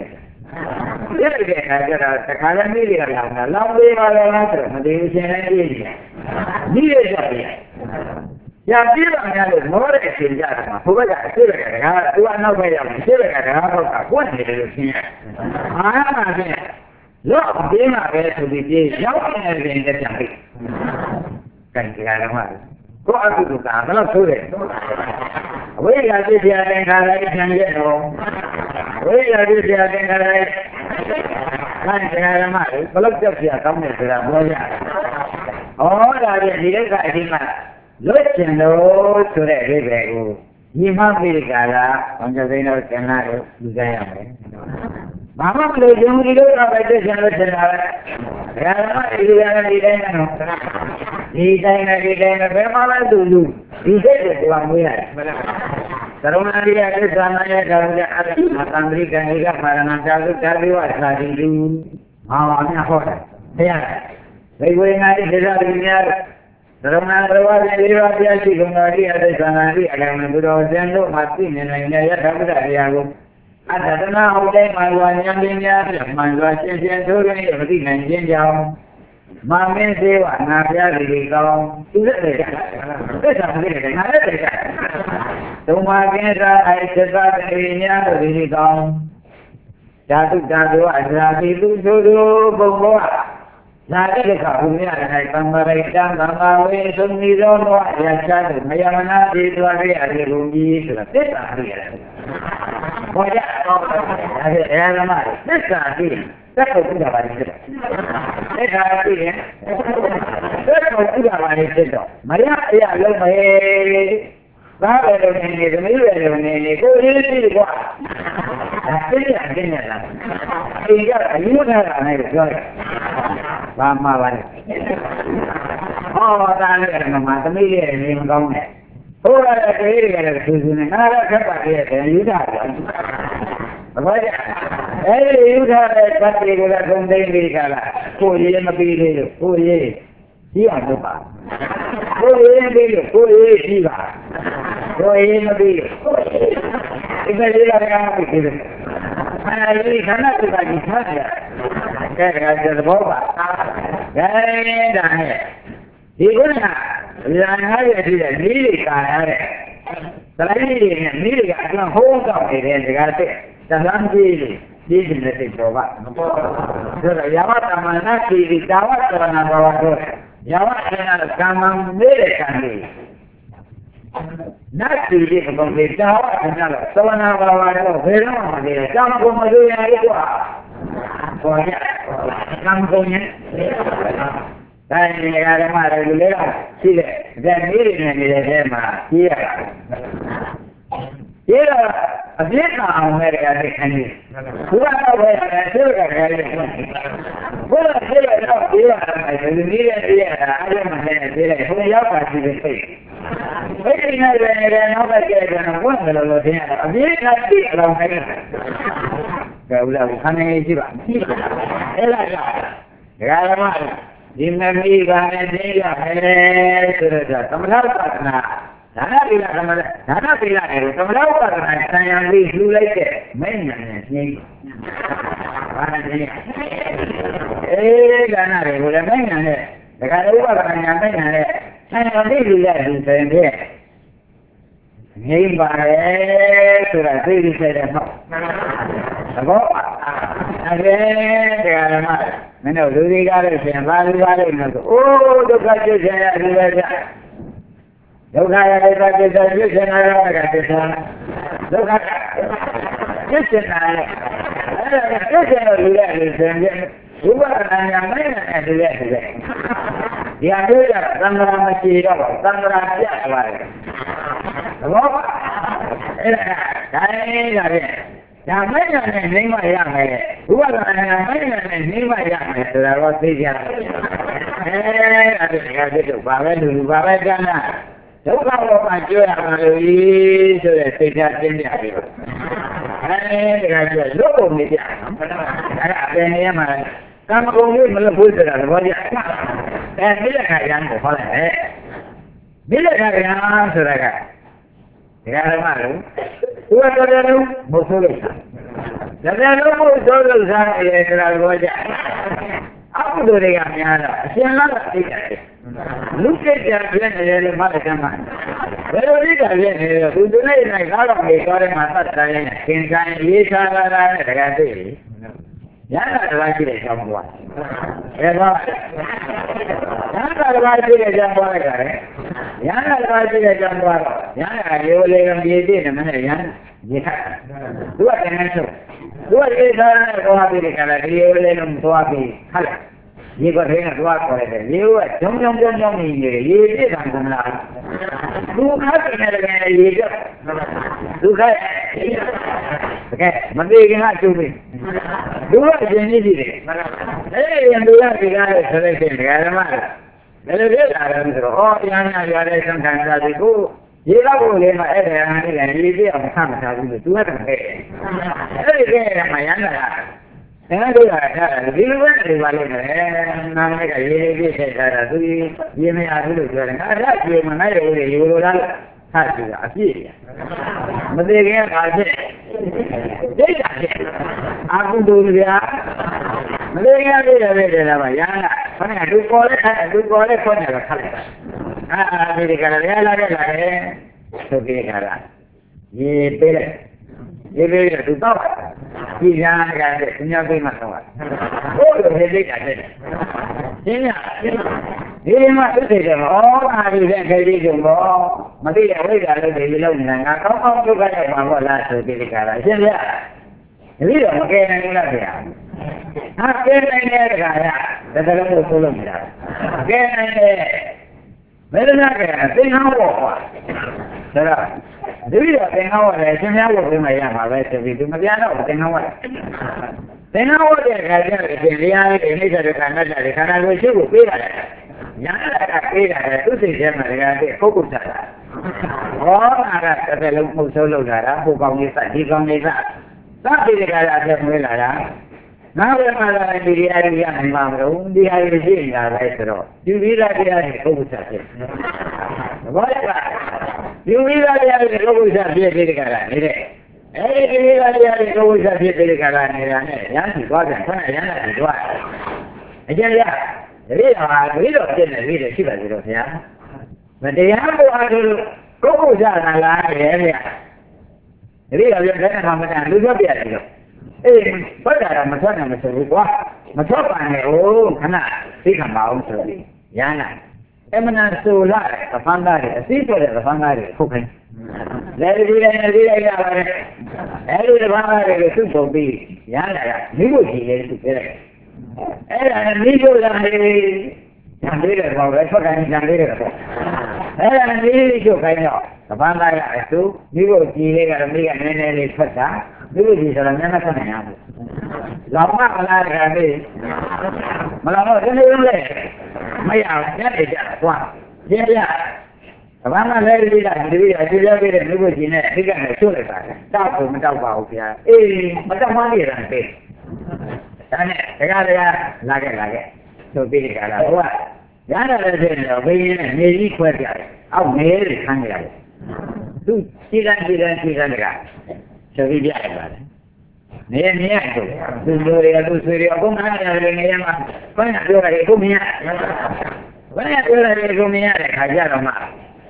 cái này là khả năng đi là làm đi mà làm sao mà đi trên này đi vậy ya biết là nhà được nói để tiền ra mà không có giải thích được cái tôi ăn đâu bây giờ mình biết được cái đó không cả quan hệ được gì mà cái lúc tiếng là cái sự gì giáo này về cái chẳng bị cảnh cái đó mà có ai cũng cả nó thôi đấy với là cái gì anh ra đây chẳng biết đâu với là cái gì anh ra đây cái đó mà có lúc chấp nhận không được làm bao giờ là cái gì cái gì mà lúc chuyện đó tôi để cái về nhưng mà bị cái là con cho thấy nó cái nào được cái này mà lấy chúng đi đâu cái cái chuyện đó cái nào đi đây nó phải mà là đủ đi đây để làm gì này Karena dia ada sananya kalau dia ada matangri kan juga marangan calu asa di awalnya kok ya baik ngai desa dunia karena lewat dia sih kembali ada sanari ada yang berdosen tu mati neneknya ya dah dia aku ada tanah udah maluannya dia maluannya turun ni berarti nanjen jauh Mami sewa nafya di kau tidak ada, tidak ada. Tumakin saya sesuatu ini di kau jatuh ada itu suruh bawa. Nanti dekat punya ada pemerintah mengawe sendiri doa yang jatuh. Macam mana di luar ada rugi sudah tidak ada. Banyak ada yang ramai tidak ada. Saya tidak banyak. Saya ada. Saya tidak banyak itu. Maya ya lebih. Bahawa ini kau ini buat. Akhirnya lah. Ini ada ni Lama banget. Tadi nama kami ni mengkau ni. Ada kiri susun ni. Ada siapa dia? Yuda. Apa dia? Yuda pasti kita kondisi ni kalau. Koi yang pilih, koi siapa tu pak? Koi yang pilih, koi siapa? Koi yang pilih. Ini dia yang pilih. Ini kerana tu bagi saya. Kerja berapa? Kerja ni. Ibu nak, yang hari dia ni kaya. Selain ni kan hongkong ni dia kata. Dalam ni nanti coba. Jadi jawab mana kiri jawab kerana bawa tu. Jawab kerana kamu mereka ni. Nak kiri kalau jawab kerana selana bawa tu. Firman dia. Kamu maju yang itu. Banyak kampungnya. Dan negara mana dulu sih? Dan ini mah iya. Iya, Amerika Amerika ni. Bukan apa yang saya katakan. Bukan saya nak dia dia ada mana dia. Bukan ya pasti betul. Ini negara apa dia nak buat kalau dia. Amerika ni kalau mereka. Kaulah bukan ini juga. Elah. Negara mana? Di Amerika ni sudah. Kamu tahu tak? Tanah bila itu kalau orang yang di luar itu mana ni? Mana ni? Tanah bila mana ni? Kalau orang yang mana ni? Tanah di luar itu ni. Ni baik sudah tu saya dah. Apa? Ada kalau mana dulu kalau saya baru ni. Oh, tu kerja saya luar. Loka ya kita jadi senara kita. Loka jadi senara. Ada senara juga senara. Bukan yang mana juga. Yang juga tanggal masih ada, tanggal siapa? Apa? Ini lagi. Yang mana ni yang ni? Bukan yang mana ni yang ni. Lalu tiga. Ada tu. Bawa jangan. Kalau maju yang lagi sudah tidak ada lagi. Dengan logo ni dia. Ada ni yang mana? Kamu ni melepuh sudah banyak. Bila kalian boleh. Bila kalian sudah kan? Tidak malu. Dua orang musuh. ဒါပြန်လို့ဘုသောလို့စားရတယ်ဆိုတာကိုကြအကုသိုလ်တွေကများတော့အရှင်လာတာသိတယ်လူစိတ်ကြပြည့်နေတယ်လို့မှတ်တယ်မှာဘယ်လိုလိတာပြည့်နေလဲသူတို့နဲ့နိုင်ကားတော့နေသွားတယ်မှာသတ်တိုင်းနဲ့သင်္ကန်ရေးချလာတာနဲ့တကယ်သိတယ်ရဟန္တာတစ်ပါးရှိတဲ့အကြောင်းပွားတယ်ဒါကရဟန္တာတစ်ပါးရှိတဲ့အကြောင်းပွားလိုက်တာလေရဟန္တာတစ်ပါးရှိတဲ့အကြောင်းပွားတော့ရဟန္တာရေလေကမြေပြည့်နေမှလည်းရဟန္တာရေခတ်သူကတကယ်ဆုံးသူကရေစားတဲ့သွားပြီးကြတယ်ဒီရေလေလုံးသွားပြီးခတ်လိုက်ရေကထဲကသွားခေါ်တယ်ရေကဂျုံနေရေပြည့်တာကမလားသူခတ်နေတယ်ရေပြသူခတ်တကယ်မသေးခင်ကကျုပ်ပြီသူကအရင်ကြီးရှိတယ်အဲ့ဒီလူကဒီကားရဲ့ဆက်လိုက်တဲ့ဒကာဓမ္မကလည်းလည်းလာတယ်ဆိုတော့ဟောပြန်ရတဲ့စံခံစားပြီးကိုရေတော့ကိုလည်းမအဲ့ဒါနဲ့လည်းရေပြည့်အောင်ဆမ်းမထားဘူးလို့သူကတည်းကအဲ့ဒီကမှရမ်းလာတာတို့ကဒီလိုပဲနေပါလိမ့်မယ်နာမည်ကရေပြည့်ထည့်ထားတာသူရေမရဘူးလို့ပြောတယ်အဲ့ဒါပြေမနိုင်ဘူးလေရေလိုလားဟာသူကအပြည့်မသေးခင်ကဖြစ်ဒိဋ္ဌာဖြစ်အာကုသိုလ်ဗျာမသေးခင်ကပြည့်တယ်လားဗျာခဏလူပေါ်လဲခေါ်တယ်ခတ်လိုက်ဒီကလည်းလာခဲ့ဆိုပြီးခါလာရေပေးလိုက်ရေပေးရသူတော့ကြည်ညာကလည်းသူများပေးမှတော့ဘို့လိုဟိတ်တာတဲ့ရှင်းရဒီမှာသိတယ်ဩအားဒီတဲ့ခေကြီးကုန်တော့မသိရဝိဒါလို့ဒီလုံးနေတာငါကောင်းကောင်းဒုက္ခရောက်မှာပေါ့လားဆိုပြီးခါလာရှင်းရဒီတော့မကဲနိုင်ဘူးလားဗျာဟာကဲနိုင်တဲ့ခါရတကယ်လို့ဆိုလို့မရဘူးကဲနိုင်တဲ့မေတ္တာကသင်္ဟောပေါ့ကွာဒါတော့ဒီလိုသင်္ဟောရတယ်ရှင်များကိုပြင်မရမှာပဲဆိုပြီးသူမပြန်တော့သင်္ဟောရတယ်သင်္ဟောတဲ့ခါကျတော့ဒီတရားလေးအိဋ္ဌတဲ့ခန္ဓာတဲ့ခန္ဓာကိုရှိကိုပေးတာလေညာကပေးတာလေသူစိတ်ထဲမှာတကယ်တည်းပုဂ္ဂိုလ်တာဟောတာကတစ်သက်လုံးမှုဆိုးလုပ်တာဟိုကောင်းလေးစဒီကောင်းလေးစသတိတကယ်အဆက်မွေးလာတာနောက်ဘယ်မှာလာဒီတရားတွေရနိုင်မှာမလို့ဒီဟာတွေရှိနေတာပဲဆိုတော့ဒီဝိသတရားတွေပုဂ္ဂိုလ်ချက်ဖြစ်ဘာလဲကဒီဝိသတရားတွေပုဂ္ဂိုလ်ချက်ဖြစ်တဲ့ကလာနေတဲ့အဲဒီဝိသတရားတွေပုဂ္ဂိုလ်ချက်ဖြစ်တဲ့ကလာနေတာနဲ့ရမ်းစီသွားပြန်ခဏရမ်းလာပြီးသွားအကျဉ်းရဒီတော့ပြည့်နေပြီရှိပါသေးတော့ဗျာမတရားဘုရားတို့ပုဂ္ဂိုလ်ချက်လာရဲ့ဗျာဒီတော့ပြန်တဲ့အခါမှာလူပြောပြရတယ်တော့အေးပတ်တာမထွက်နိုင်မဆိုဘူးကွာမထွက်ပါနဲ့ဟိုခဏသိခံပါအောင်ဆိုပြီးရမ်းလာအမနာဆိုလာသဖန်းသားတွေအသိပေါ်တဲ့သဖန်းသားတွေဖုတ်ခိုင်းလည်းဒီတိုင်းရပါတယ်အဲဒီသဖန်းသားတွေကိုသူ့ပုံပြီးရမ်းလာတာမိဖို့ကြည့်လေသူပြောတယ်အဲ့ဒါမိဖို့လာတယ်ညံလေးတယ်ပေါ့ပဲထွက်ခိုင်းညံလေးတယ်ပေါ့အဲ့ဒါမိဖို့ခိုင်းတော့သဖန်းသားရသူမိဖို့ကြည့်လေကမိကနည်းနည်းလေးထွက်တာဒီလိုကြီးဆိုတော့မျက်နှာဆက်နေရဘူး။လောင်မလာကြတယ်။မလောင်တော့ဒီလိုလေမရဘူးညနေကြသွား။ပြပြ။ဘာမှလည်းဒီကဒီလိုအကျိုးရပေးတဲ့လူကိုကြီးနဲ့အဓိကနဲ့ချိုးလိုက်တာ။တောက်ဖို့မတောက်ပါဘူးဗျာ။အေးမတောက်မှနေတယ်ပဲ။ဒါနဲ့တကားလာခဲ့ဆိုပြီးကြတာဟိုကရတာလည်းဖြစ်နေတော့ဘင်းနဲ့နေကြီးခွဲပြတယ်။အောက်နေတွေခန်းကြတယ်။သူခြေကန်းတကဆိုပြီးပြရပါတယ်။နေမြတ်တို့သူတို့ရသူဆွေရအကုန်အားရတယ်နေရမှာဘာညာပြောရတယ်ကိုမရဘာညာပြောရတယ်ကိုမရတဲ့ခါကြတော့မှ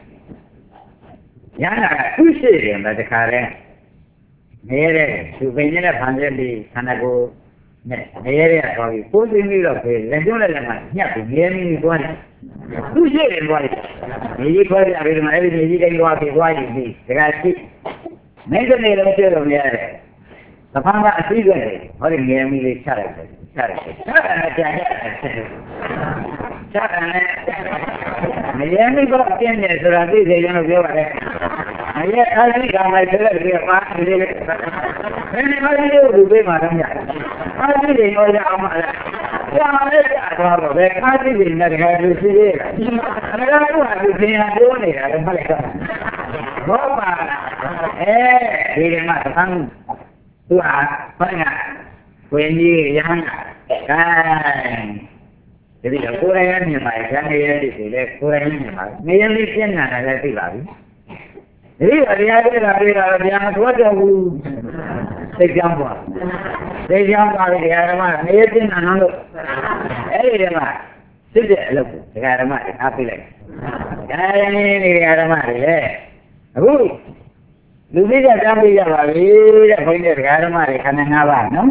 ညာကသူ့ရှိတယ်မတခါတည်းနေတဲ့သူပင်နဲ့ဖန်ဆင်းပြီးခန္ဓာကိုယ်နဲ့နေရတဲ့သွားပြီးပိုးသိပြီးတော့ပဲလက်ကျွန်းလက်မှာညှပ်ပြီးနေနေသွားတယ်သူ့ရှိတယ်သွားတယ်နေကြီးခွဲပြပြီးတော့အဲ့ဒီနေကြီးတိုင်းသွားပြီးသွားပြီးတခါရှိနေကနေလည်းပြောလို့မရတယ်။သဖန်းကအသိပဲဟောဒီငယ်မီလေးချလိုက်တယ်။ချတယ်ကြာရတယ်။ချတယ်မရမီတော့ပြင်းနေဆိုတာသိစေရင်လို့ပြောပါတယ်။အရဲ့အားလေးကမှဆက်လက်ပြီးပါနေတယ်။ဘယ်လိုလဲလို့ပြေးမှာတော့ည။အားလေးတွေရောရအောင်မလား။ကြာလေးကတော့ပဲအားလေးတွေနဲ့တကယ်လို့ရှိသေးတယ်။အဲဒါကသူသင်ရပြောနေတာလည်းမှတ်လိုက်တော့။ဘောပါဒီမှာသံသူဟာဘာညာဝင်းကြီးရဟန်းကဒီလိုကိုယ်ရည်နေမှာကျန်နေရတဲ့ဒီလေကိုယ်ရည်နေမှာနေရလေးပြင်းနေတာလည်းသိပါပြီဒီအရာတွေလာပြီးတော့ဗျာမထွက်တော့ဘူးသိကြောင်းပေါ့သိကြောင်းပါလေဒကာဓမ္မနေရတင်နာလို့အဲ့ဒီမှာစစ်တဲ့အလုပ်ဒကာဓမ္မတွေအားပေးလိုက်အဲဒီဒကာဓမ္မတွေလေအခုလူကြီးကတမ်းပေးရပါပြီတဲ့ခွင်းတဲ့ဒကာဓမ္မတွေခန္ဓာ၅ပါးနော်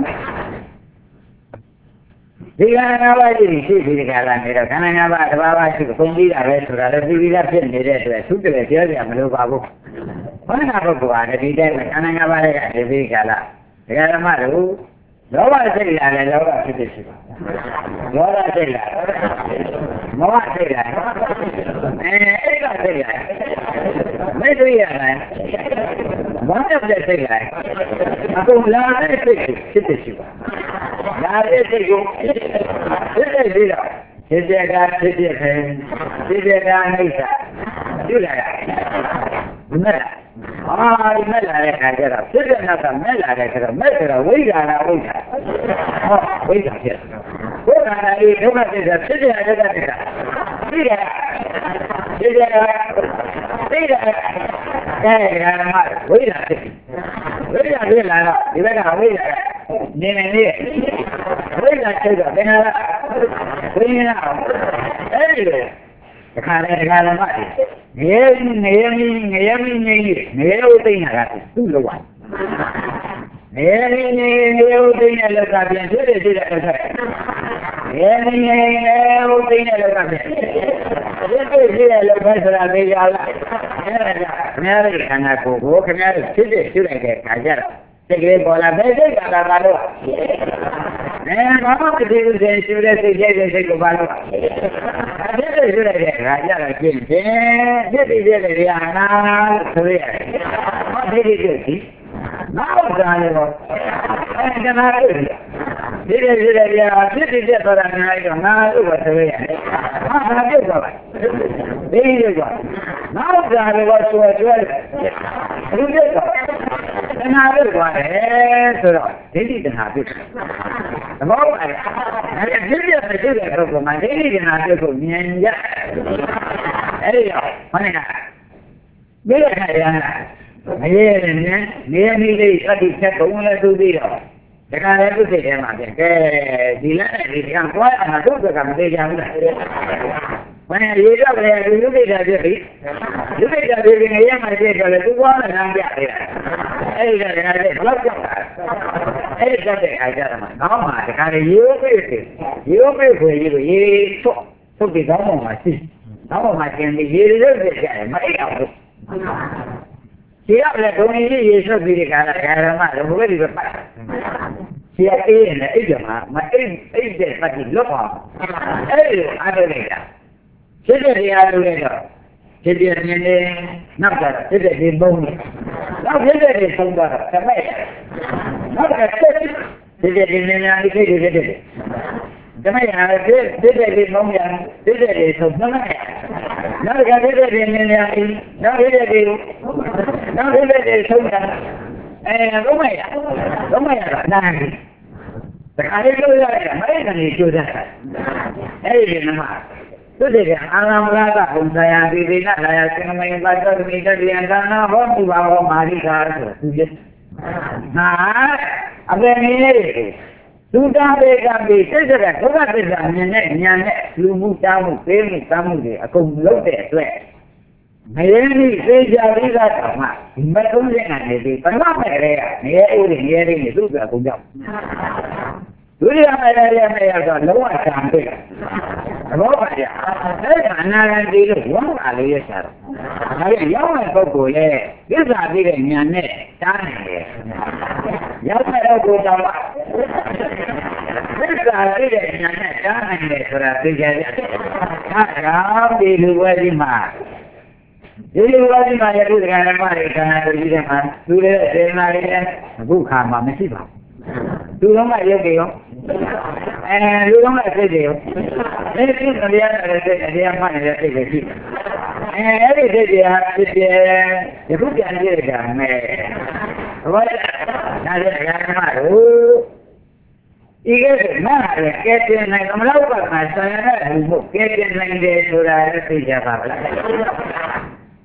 ဒီခန္ဓာ၅ပါးကြီးရှိပြီဒကာလာနေတော့ခန္ဓာ၅ပါးတစ်ပါးပါးရှိကိုပုံပြီးတာပဲဆိုတာလည်းပြီးသားဖြစ်နေတဲ့အတွက်သူတည်းပြောကြမလို့ပါဘူးဘုရားပုဂ္ဂိုလ်ဟာဒီတိုင်းမှာခန္ဓာ၅ပါးတွေကဒီကာလဒကာဓမ္မတို့လောဘစိတ်လာတယ်လောဘဖြစ်ဖြစ်ရှိပါလောဘစိတ်လာမောဟစိတ်လာအဲ့ကစိတ်လာไม่တွေ့ရလားဘာတဲ့စိတ်လာအခုလာတဲ့စိတ်ဖြစ်ဖြစ်ရှိပါလာတဲ့စိတ်ကိုဖြစ်တဲ့ပြီးတော့ဖြစ်တဲ့ကဖြစ်ဖြစ်ခဲဖြစ်တဲ့ကအိဋ္ဌပြုလာရမဲ့မဲ့လာတဲ့ခါကျတော့ဖြစ်တဲ့နောက်ကမဲ့လာတဲ့ခါတော့မဲ့ဆိုတော့ဝိဇ္ဇာလားဝိဇ္ဇာဟောဝိဇ္ဇာဖြစ်ဘုရားနာဤဒုက္ခသစ္စာဖြစ်တဲ့ဒုက္ခသစ္စာသိတယ်သိတယ်သိတယ်အဲဒါမှဝိဇ္ဇာဖြစ်ဝိဇ္ဇာဖြစ်လာတော့ဒီဘက်ကဝိဇ္ဇာနေနေလေးဝိဇ္ဇာဖြစ်တော့ဘယ်နာလားဝိညာဉ်အဲဒီလေခါလေခါလမငရဲငရဲမင်းငရဲမင်းငရဲဥသိညာကသူ့လောကငရဲငရဲဥသိညာလောကပြန်ဖြစ်တဲ့ဖြစ်တဲ့အခါငရဲငရဲဥသိညာလောကပြန်ဖြစ်တဲ့လောကဆိုတာမေးကြလားအဲ့ဒါကခင်ဗျားတို့ခန္ဓာကိုယ်ကိုခင်ဗျားတို့ဖြစ်တဲ့ဖြစ်လိုက်တဲ့ခါကျတော့စိတ်ကလေးပေါ်လာဘယ်စိတ်ကလာလို့ဘာမှမသိဘူးဆိုရင်ရှိတဲ့စိတ်ရဲ့စိတ်ကိုဘာလို့အဲ့ဒါရှိလိုက်တဲ့ခါကျတော့ကျင့်တယ်ဖြစ်ပြီးတဲ့နေရာနာဆိုရတယ်ဟောဒီကြည့်နောက်ကြတယ်တော့အဲ့ဒါနာလို့ဒီတဲ့ဖြစ်တဲ့ဆိုတာနားတော့နားလို့ဆိုရတယ်ဟာဒါပြတ်သွားပါဒီလိုကနောက်ကြတယ်တော့ဆိုရတယ်ဒီပြတ်သွားတဏှာပြတ်သွားတယ်ဆိုတော့ဒိဋ္ဌိတဏှာပြတ်တယ်သဘောပေါက်လားအဲ့ဒီပြတ်တဲ့ပုဂ္ဂိုလ်မှာဒိဋ္ဌိတဏှာပြတ်ကိုမြင်ရအဲ့ဒီတော့မနေ့ကဒီကခါရမရေနဲ့နေမိလေးအတ္တိချက်ဘုံလည်းသူပြီးတော့ဒါကလည်းသူ့စိတ်ထဲမှာပြန်ကဲဒီလက်နဲ့ဒီကံပွားတာတို့ကမသေးကြဘူးလားမင်းရေတော့ကလေးလူသိတာပြပြီလူသိတာပြပြီးငရဲမှာပြည့်တယ်လေသူပွားတဲ့နားပြတယ်အဲ့ဒါကလည်းဘလောက်ကြောက်တာအဲ့ဒါတဲ့အားကြမှာကောင်းပါတခါလေရိုးပြေးခွေကြီးကိုရေထုတ်ပြီးကောင်းမှမှာရှိကောင်းမှမှာကျင်ပြီးရေရုပ်ပြကြတယ်မအိပ်အောင်လို့ဒီကလည်းဒုံကြီးရေဆွတ်ပြီးဒီကလာဓမ္မလည်းဘယ်လိုပဲပတ်ဒီအေးနဲ့အိပ်ကြမှာမအိပ်တဲ့ပတ်ပြီးလွတ်သွားအဲ့ဒီအားထုတ်လိုက်တာဖြစ်တဲ့တရားလို့လည်းတော့ဖြစ်တဲ့နေနေနောက်ကဖြစ်တဲ့ဒီဘုံနဲ့နောက်ဖြစ်တဲ့ဒီဆုံးသွားတာသမက်နောက်ကဖြစ်တဲ့ဒီနေနေဒီဖြစ်တဲ့သမက်ရဖြစ်တဲ့ဒီဘုံရဖြစ်တဲ့ဒီဆုံးသမက်နောက်ကဖြစ်တဲ့ဒီနေနေနောက်ဖြစ်တဲ့ဒီဆုံးတာလုံးမရနားတခါလေးလို့ရတယ်မအဲ့ဒါကြီးကျိုးတာအဲ့ဒီမှာသူတည်းအာရမလာကဘုံတရားဒီဒီနာလာယစင်မင်းပါတော်မိတ္တယံကနာဟောဒီဘာဟောမာရိကာဆိုသူပြဟာအပေနေသူတာဘေကပြီးစိတ်ကဒုက္ခသစ္စာမြင်တဲ့ဉာဏ်နဲ့လူမှုတားမှုပေးမှုတားမှုတွေအကုန်လုံးတဲ့အတွက်မယင်းဒီသိကြပြီးသားတော့မှမသုံးတဲ့အနေနဲ့ပထမမဲ့ရဲကနေရဲဦးတွေနေရဲတွေသူ့ကအကုန်ကြောက်ဒုတိယမဲ့ရဲမဲ့ရတော့လုံးဝဆံပြေသဘောပါကြအဲ့ဒါအနာဂတ်ဒီလိုဝမ်းပါလေးရစားတော့ဒါပြန်ရောက်တဲ့ပုဂ္ဂိုလ်ရဲ့သစ္စာပြီးတဲ့ဉာဏ်နဲ့တားနိုင်တယ်ရောက်တဲ့ပုဂ္ဂိုလ်တော့သစ္စာပြီးတဲ့ဉာဏ်နဲ့တားနိုင်တယ်ဆိုတာသိကြရတယ်ဒါကဒီလူဝဲကြီးမှာဒီလိုပါဒီမှာယခုတရားဓမ္မတွေခန္ဓာကိုယ်ကြီးထဲမှာသူလည်းစေနာတွေအခုခါမှာမရှိပါဘူးသူလုံးကရုပ်တွေရောလူလုံးကစိတ်တွေရောအဲဒီတရားနဲ့စိတ်တရားမှနေတဲ့စိတ်တွေရှိအဲ့ဒီစိတ်တွေဟာဖြစ်တယ်ယခုပြန်ကြည့်ရတာမဲ့ဘာလဲဒါလည်းတရားဓမ္မတို့ဒီကဲနားလည်းကဲတင်နိုင်မလို့ပါမှာဆံရတဲ့လူမှုကဲတင်နိုင်တယ်ဆိုတာလည်းသိကြပါလား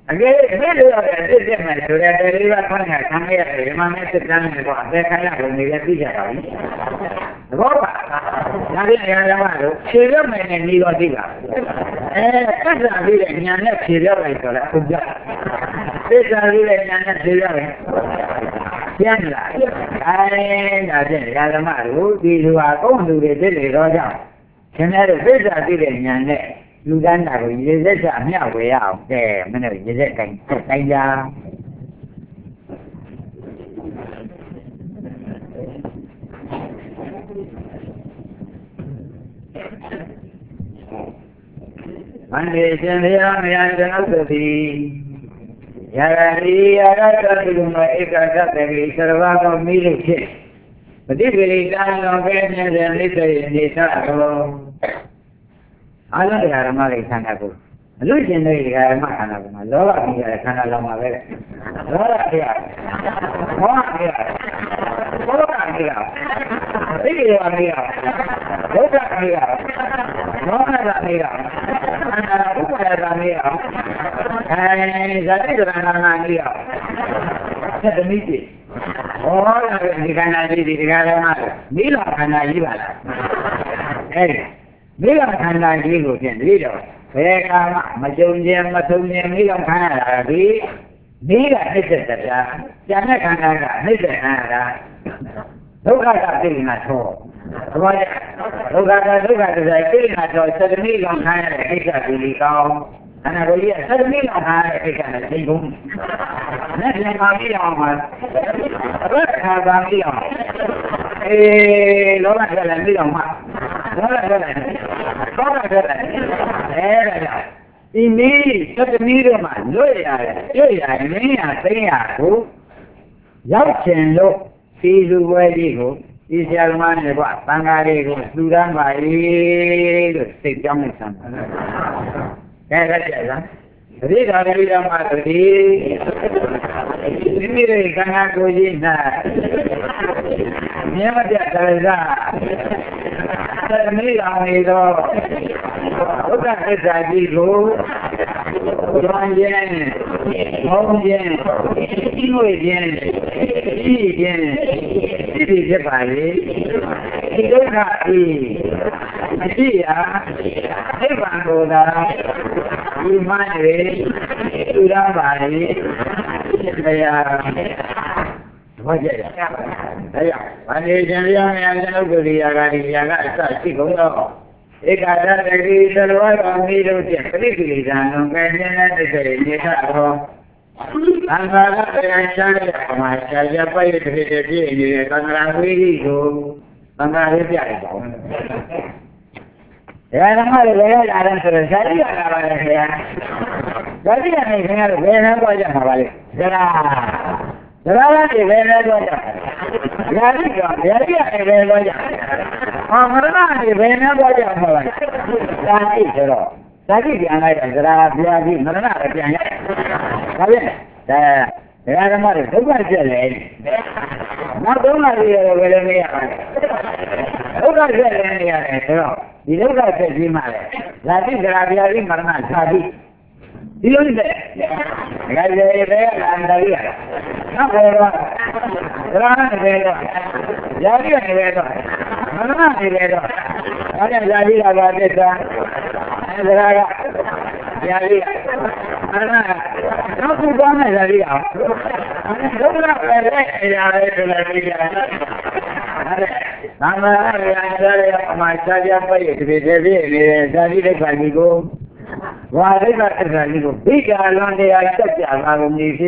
Again, maybe this is my story. I come here, my message done in the box. They can have a teacher. Serial man and Nigo Diga. That's a really next serial. This is a really next serial. And I think Yadamaru, these who are going to the daily road. Can I visit a village and you done that with this? I'm now way out there. Minute, is it? Thank you. Monday, Sunday, I'm Yagari, Yagari, Sarvaka, Milk. But this really done on Venus and little in the Sato. I don't have a Mali Kanaku. Lucian, I have my Kanaka, Lola, Kanalama. Lola, here. And that is an idea. Set the meeting. All of the Canadi, the Galamar, Mila Canadivala. Hey, Mila Canadi, Lido. Majunian, Milan Canada, Mila Mrs. Jana Canada, Mrs. Canada. Look at that feeling at all. Look at the feeling at all. Suddenly, Milan Canada, exactly. And I will hear suddenly on high again. Next thing I'll be on one. Let's have a meal. Hey, Lola Helen, meal. Lola Helen. In me, such a medium man. Loya, me, I say, I go. Yachen, look, see you where you go. Is your man, what? Bangare, Sudan, by State Johnson. Read our freedom at the Nimiri cannot go in that. Never get that. Tell me on it all. Look at this idea. John Yen, Home Yen, Imo Yen, E Yen, City Japan. He don't have Evan Goda, you might read, you don't buy it. They are. What is it? They are. One is in the young and nobody are going एक आधा लगी चलवार आमी जो चक्री की जानो कहने न देखे ये सारो अंगारा पैसा हमारा जब पे भेजे ये कंगरावी जो कंगरावी प्यारे जाओ यार हमारे लोग आराम से सारी आराम है यार गाड़ी नहीं है वेना को जाना वाले जरा के वेना को जाना गाड़ी है वेना को जाना हमारा ये वेना को जाना वाले गाड़ी चलो गाड़ी जाना है जरा गाड़ी मरना है क्या गाड़ी यार हमारे दुकान चले ना दुकान भी वेले में यार दुकान चले यार चलो ये दुकान से जी मारे गाड़ी गाड़ी मरना शादी ये गाड़ी ये अंदर ही ना बोलो राना बोलो गाड़ी नहीं बोलो मरना नहीं बोलो अरे गाड़ी लगा देता जरा गाड़ी मरना ना दुकान है गाड़ी अरे दुकान पहले यार गाड़ी अरे हमारे अंदर हमारा जब पे भेजे गाड़ी लेकर को वहाँ लेकर गाड़ी को ठीक है लौंडे आज तक जाना घूमने से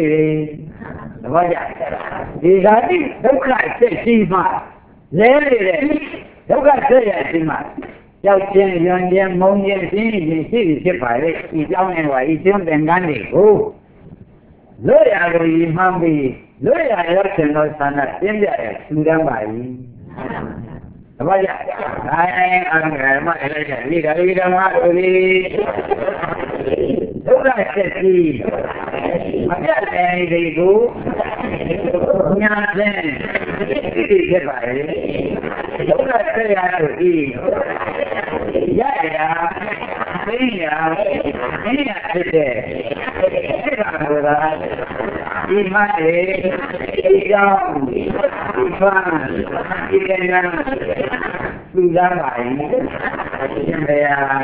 वजह ये गाड़ी दुकान से सीमा ले दुकान से सीमा要见人家梦见心里心去摆的一张面话一张饼干的哦这样的一方面这样要听到啥呢现在苏丹摆apa ya orang mak ni dari mak ni orang sesi macam ni itu nyata ini siapa ini orang saya ni ya ဖြစ်တဲ့အဲ့ဒါကဒီမှာဒီကြောင့်ဒီဖန်ဒီကနေ့သူသားပါရင်ရှင်ဘုရား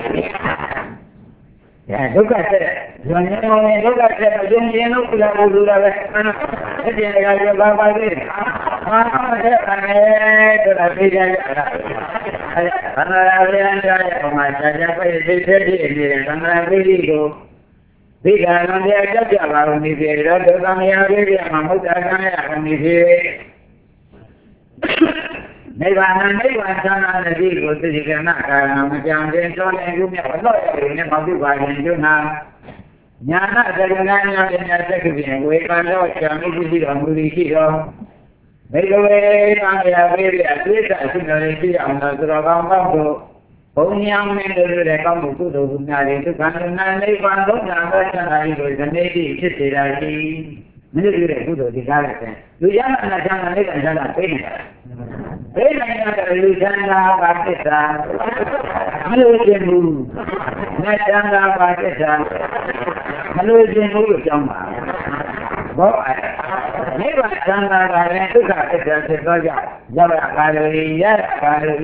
ဒုက္ခဆက်ဇွန်နေဒုက္ခဆက်အကျဉ်းချင်းလို့ပြောလို့လူလာပဲအဲ့ဒီကရပါပါသေးတဲ့အဲ့ဒါသိကြရတာအဲ့ဒါဘာသာရေးအရာရဲ့ပုံမှာကြာကြာပဲသိသိနေတယ်ဘာသာရေးကိုဒီကံနဲ့ကြောက်ကြပါလို့နေပြီတော့ဒုက္ခမရသေးပြမှာမဟုတ်တာကံရနေပြီနိဗ္ဗာန်နိဗ္ဗာန်ချမ်းသာတဲ့ဒီကိုသိက္ခာနာကာရမကြံတဲ့သောနေကုမြတ်ဘလို့ရနေမပြုပါရင်ကျုံနာညာနာသရဏညာပညာသက္ကပြင်ဝေကံတော့ဇာမိရှိတော်မူသည်ရှိတော်မေတဝေသံဃာဝေရအသိစိတ်ရှိတော်ရှိအောင်သောသူတော်ကောင်းတို့ဘုံညာမင်းတို့ရဲ့ကောင်းမှုကုသိုလ်များတွေဒုက္ခနာနိဗ္ဗာန်လုံးညာသောချမ်းသာ၏ကိုဇနေတိဖြစ်စေတာရှိမင်းတို့ရဲ့ကုသိုလ်ဒီကားတဲ့လူရမနာချမ်းသာနိဗ္ဗာန်ချမ်းသာပေးနေတာဘေးနိုင်ငံကလူချမ်းသာပါသစ္စာမလို့ခြင်းဘူးနတ်ချမ်းသာပါသစ္စာမလို့ခြင်းဘူးလို့ကြောင်းပါဘောနိဗ္ဗာန်ချမ်းသာတာလည်းဒုက္ခသစ္စာဖြစ်သောကြောင့်ရောက်ရပါလို့ရပါလို့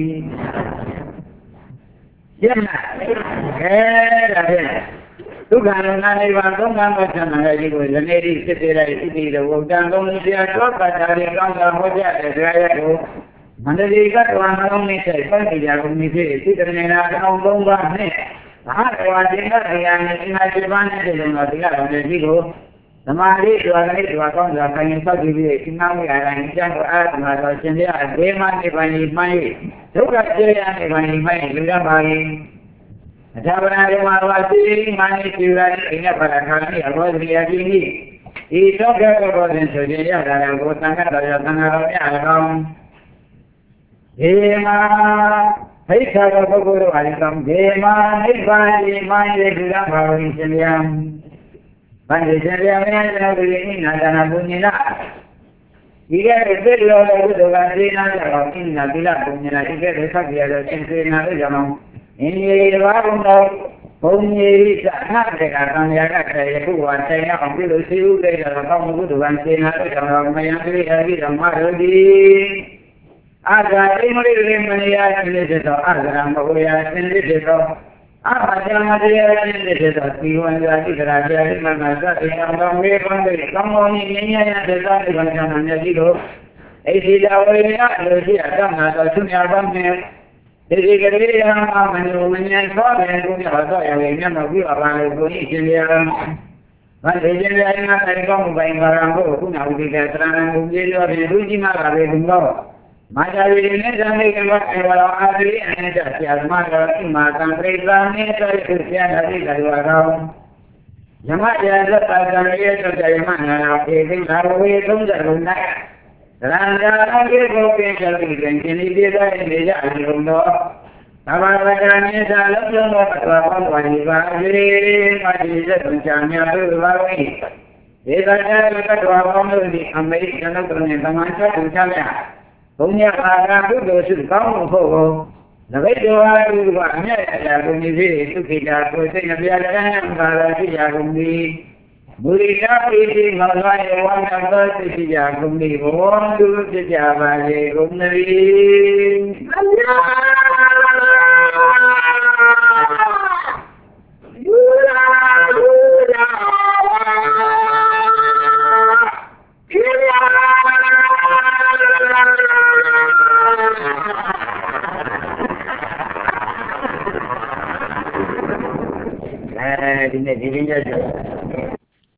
ရမှာဒါဖြင့်ဒုက္ခနာနိဗ္ဗာန်သုံးပါးသောချမ်းသာရဲ့ဒီကိုယနေ့ဒီဖြစ်တဲ့ဣတိတော်ဝတ္တံသုံးဆရာသောပါတာရေကောင်းစွာဟောကြားတဲ့တရားရဲ့ကိုမန္တလေးကတော်နှလုံးနဲ့ဆိုင်ပတ်နေကြကုန်ပြီဖြစ်ဣတိတနေနာအောင်သုံးပါးနဲ့ဘာတော်ခြင်းကတရားနဲ့အင်္ဂါ7ပါးနဲ့တည်းတော့ဒီကတော့ဒီကိုသမာဓိတော်နဲ့ဒီကောင်းစွာခိုင်ဆောက်ပြီးပြီးသင်္နာဝိအာရဏကျမ်းတော်အားသမတော်ရှင်ပြအဒေမနိဗ္ဗာန်ကြီးမှန်၍ဒုက္ခကျေရနိဗ္ဗာန်ကြီးမှန်လူရပါ၏အထာဝရဓမ္မဝါစီမာနိစီရာအိနပရခာနိအဘောဓိယတိနိဤသောကဘောဇင်ဆိုခြင်းရတာကိုသံဃာတော်ရသံဃာတော်များ၎င်းဒီမှာဟိခါသောပုဂ္ဂိုလ်တို့အား၎င်းဒီမှာနိဗ္ဗာန်ကြီးမှန်၍လူရပါ၏ရှင်ဗျာဗန္ဒီရှင်ဗျာများကျွန်တော်တို့ဤနာတနာပုညိနာဒီကဲသစ်တော်တဲ့ဘုရားကသေနာကြောင့်ဤနာသီလပုညိနာဒီကဲသက်ဆက်ပြရတဲ့ရှင်သေနာတို့ကြောင့်အင်းကြီးတစ်ပါးကတော့ဘုံကြီးကအနာတကသံဃာကတည်းကခုကတိုင်အောင်ပြုလို့ရှိဦးတဲ့တော့ကောင်းမှုတို့ကသေနာတို့ကြောင့်မယံတိအရိဓမ္မတို့ဒီအာဂါအိမရိရေမနိယစိတ္တောအာဂရမဟုတ်ရာစိတ္တောအာဘာဇမတရားစိတ္တောသီဝံဇာတိကရာတရားမနသတေံတော်မေဘံတေကောင်းကောင်းကြီးဉာဏ်ဉာဏ်ရတဲ့သာသနာ့ဉာဏ်ဉာဏ်ကြီးတို့အိသိတဝေယလို့ရှိအတ္တနာတော်သူများပါမယ်ဒီကလေးရမှာမနုမဉ္ဇဉ်သောတယ်ကိုပြောတော့ရတယ်မျက်မှောက်ပြုပါလို့ကိုကြီးရှင်ပြန်ဗန္ဒီရှင်ပြန်နာတဲ့ကောင်းမှုပိုင်ပါရံကိုခုနဥဒိကသရဏံကိုပြေလို့ပြီးလူကြီးမှာလာပြီဘုရားမာဇာဝိနဲ့ဇာမေကမအေဝရောအာတိအနေနဲ့ဆရာသမားတော်ဒီမှာကံပရိသနဲ့ဆိုရဆရာတော်ဒီကလေးတော်ယမတရားသတ္တကံရဲ့တော့ယမနာဧကိသာဝေ30လုံးနဲ့ရန္တာရေကိုပြည့်စုံပြီးခြင်းဒီပြည့်တဲ့နေကြအလုံးတော်သဘာဝကံနဲ့သာလုံးလုံးတော့ဘာပေါင်းပါနေပါစေ။မာတိသက်ချာမြတ်တို့ပါဝိဒေသနာကတော့ပေါင်းလို့ဒီအမေရိကန်တို့နဲ့သမာဓိကိုချမ်းသာဘုံညာအာရဘုဒ္ဓရှိကောင်းဖို့ကိုနဂိတ်တော်အားလူကအမြတ်ရကုန်ပြီဖြစ်သုခိတာကိုစိတ်နှပြရတဲ့ဘာသာရှိရကုန်ပြီမူရိယာပိတိမောလွားရဲ့ဝါနာသောသိရှိကြကုန်ပြီဘောလူဖြစ်ကြပါလေကုန်သတည်းအမြတ်ယူလာယူလာယူလာဒီနေ့ဒီရင်းကြ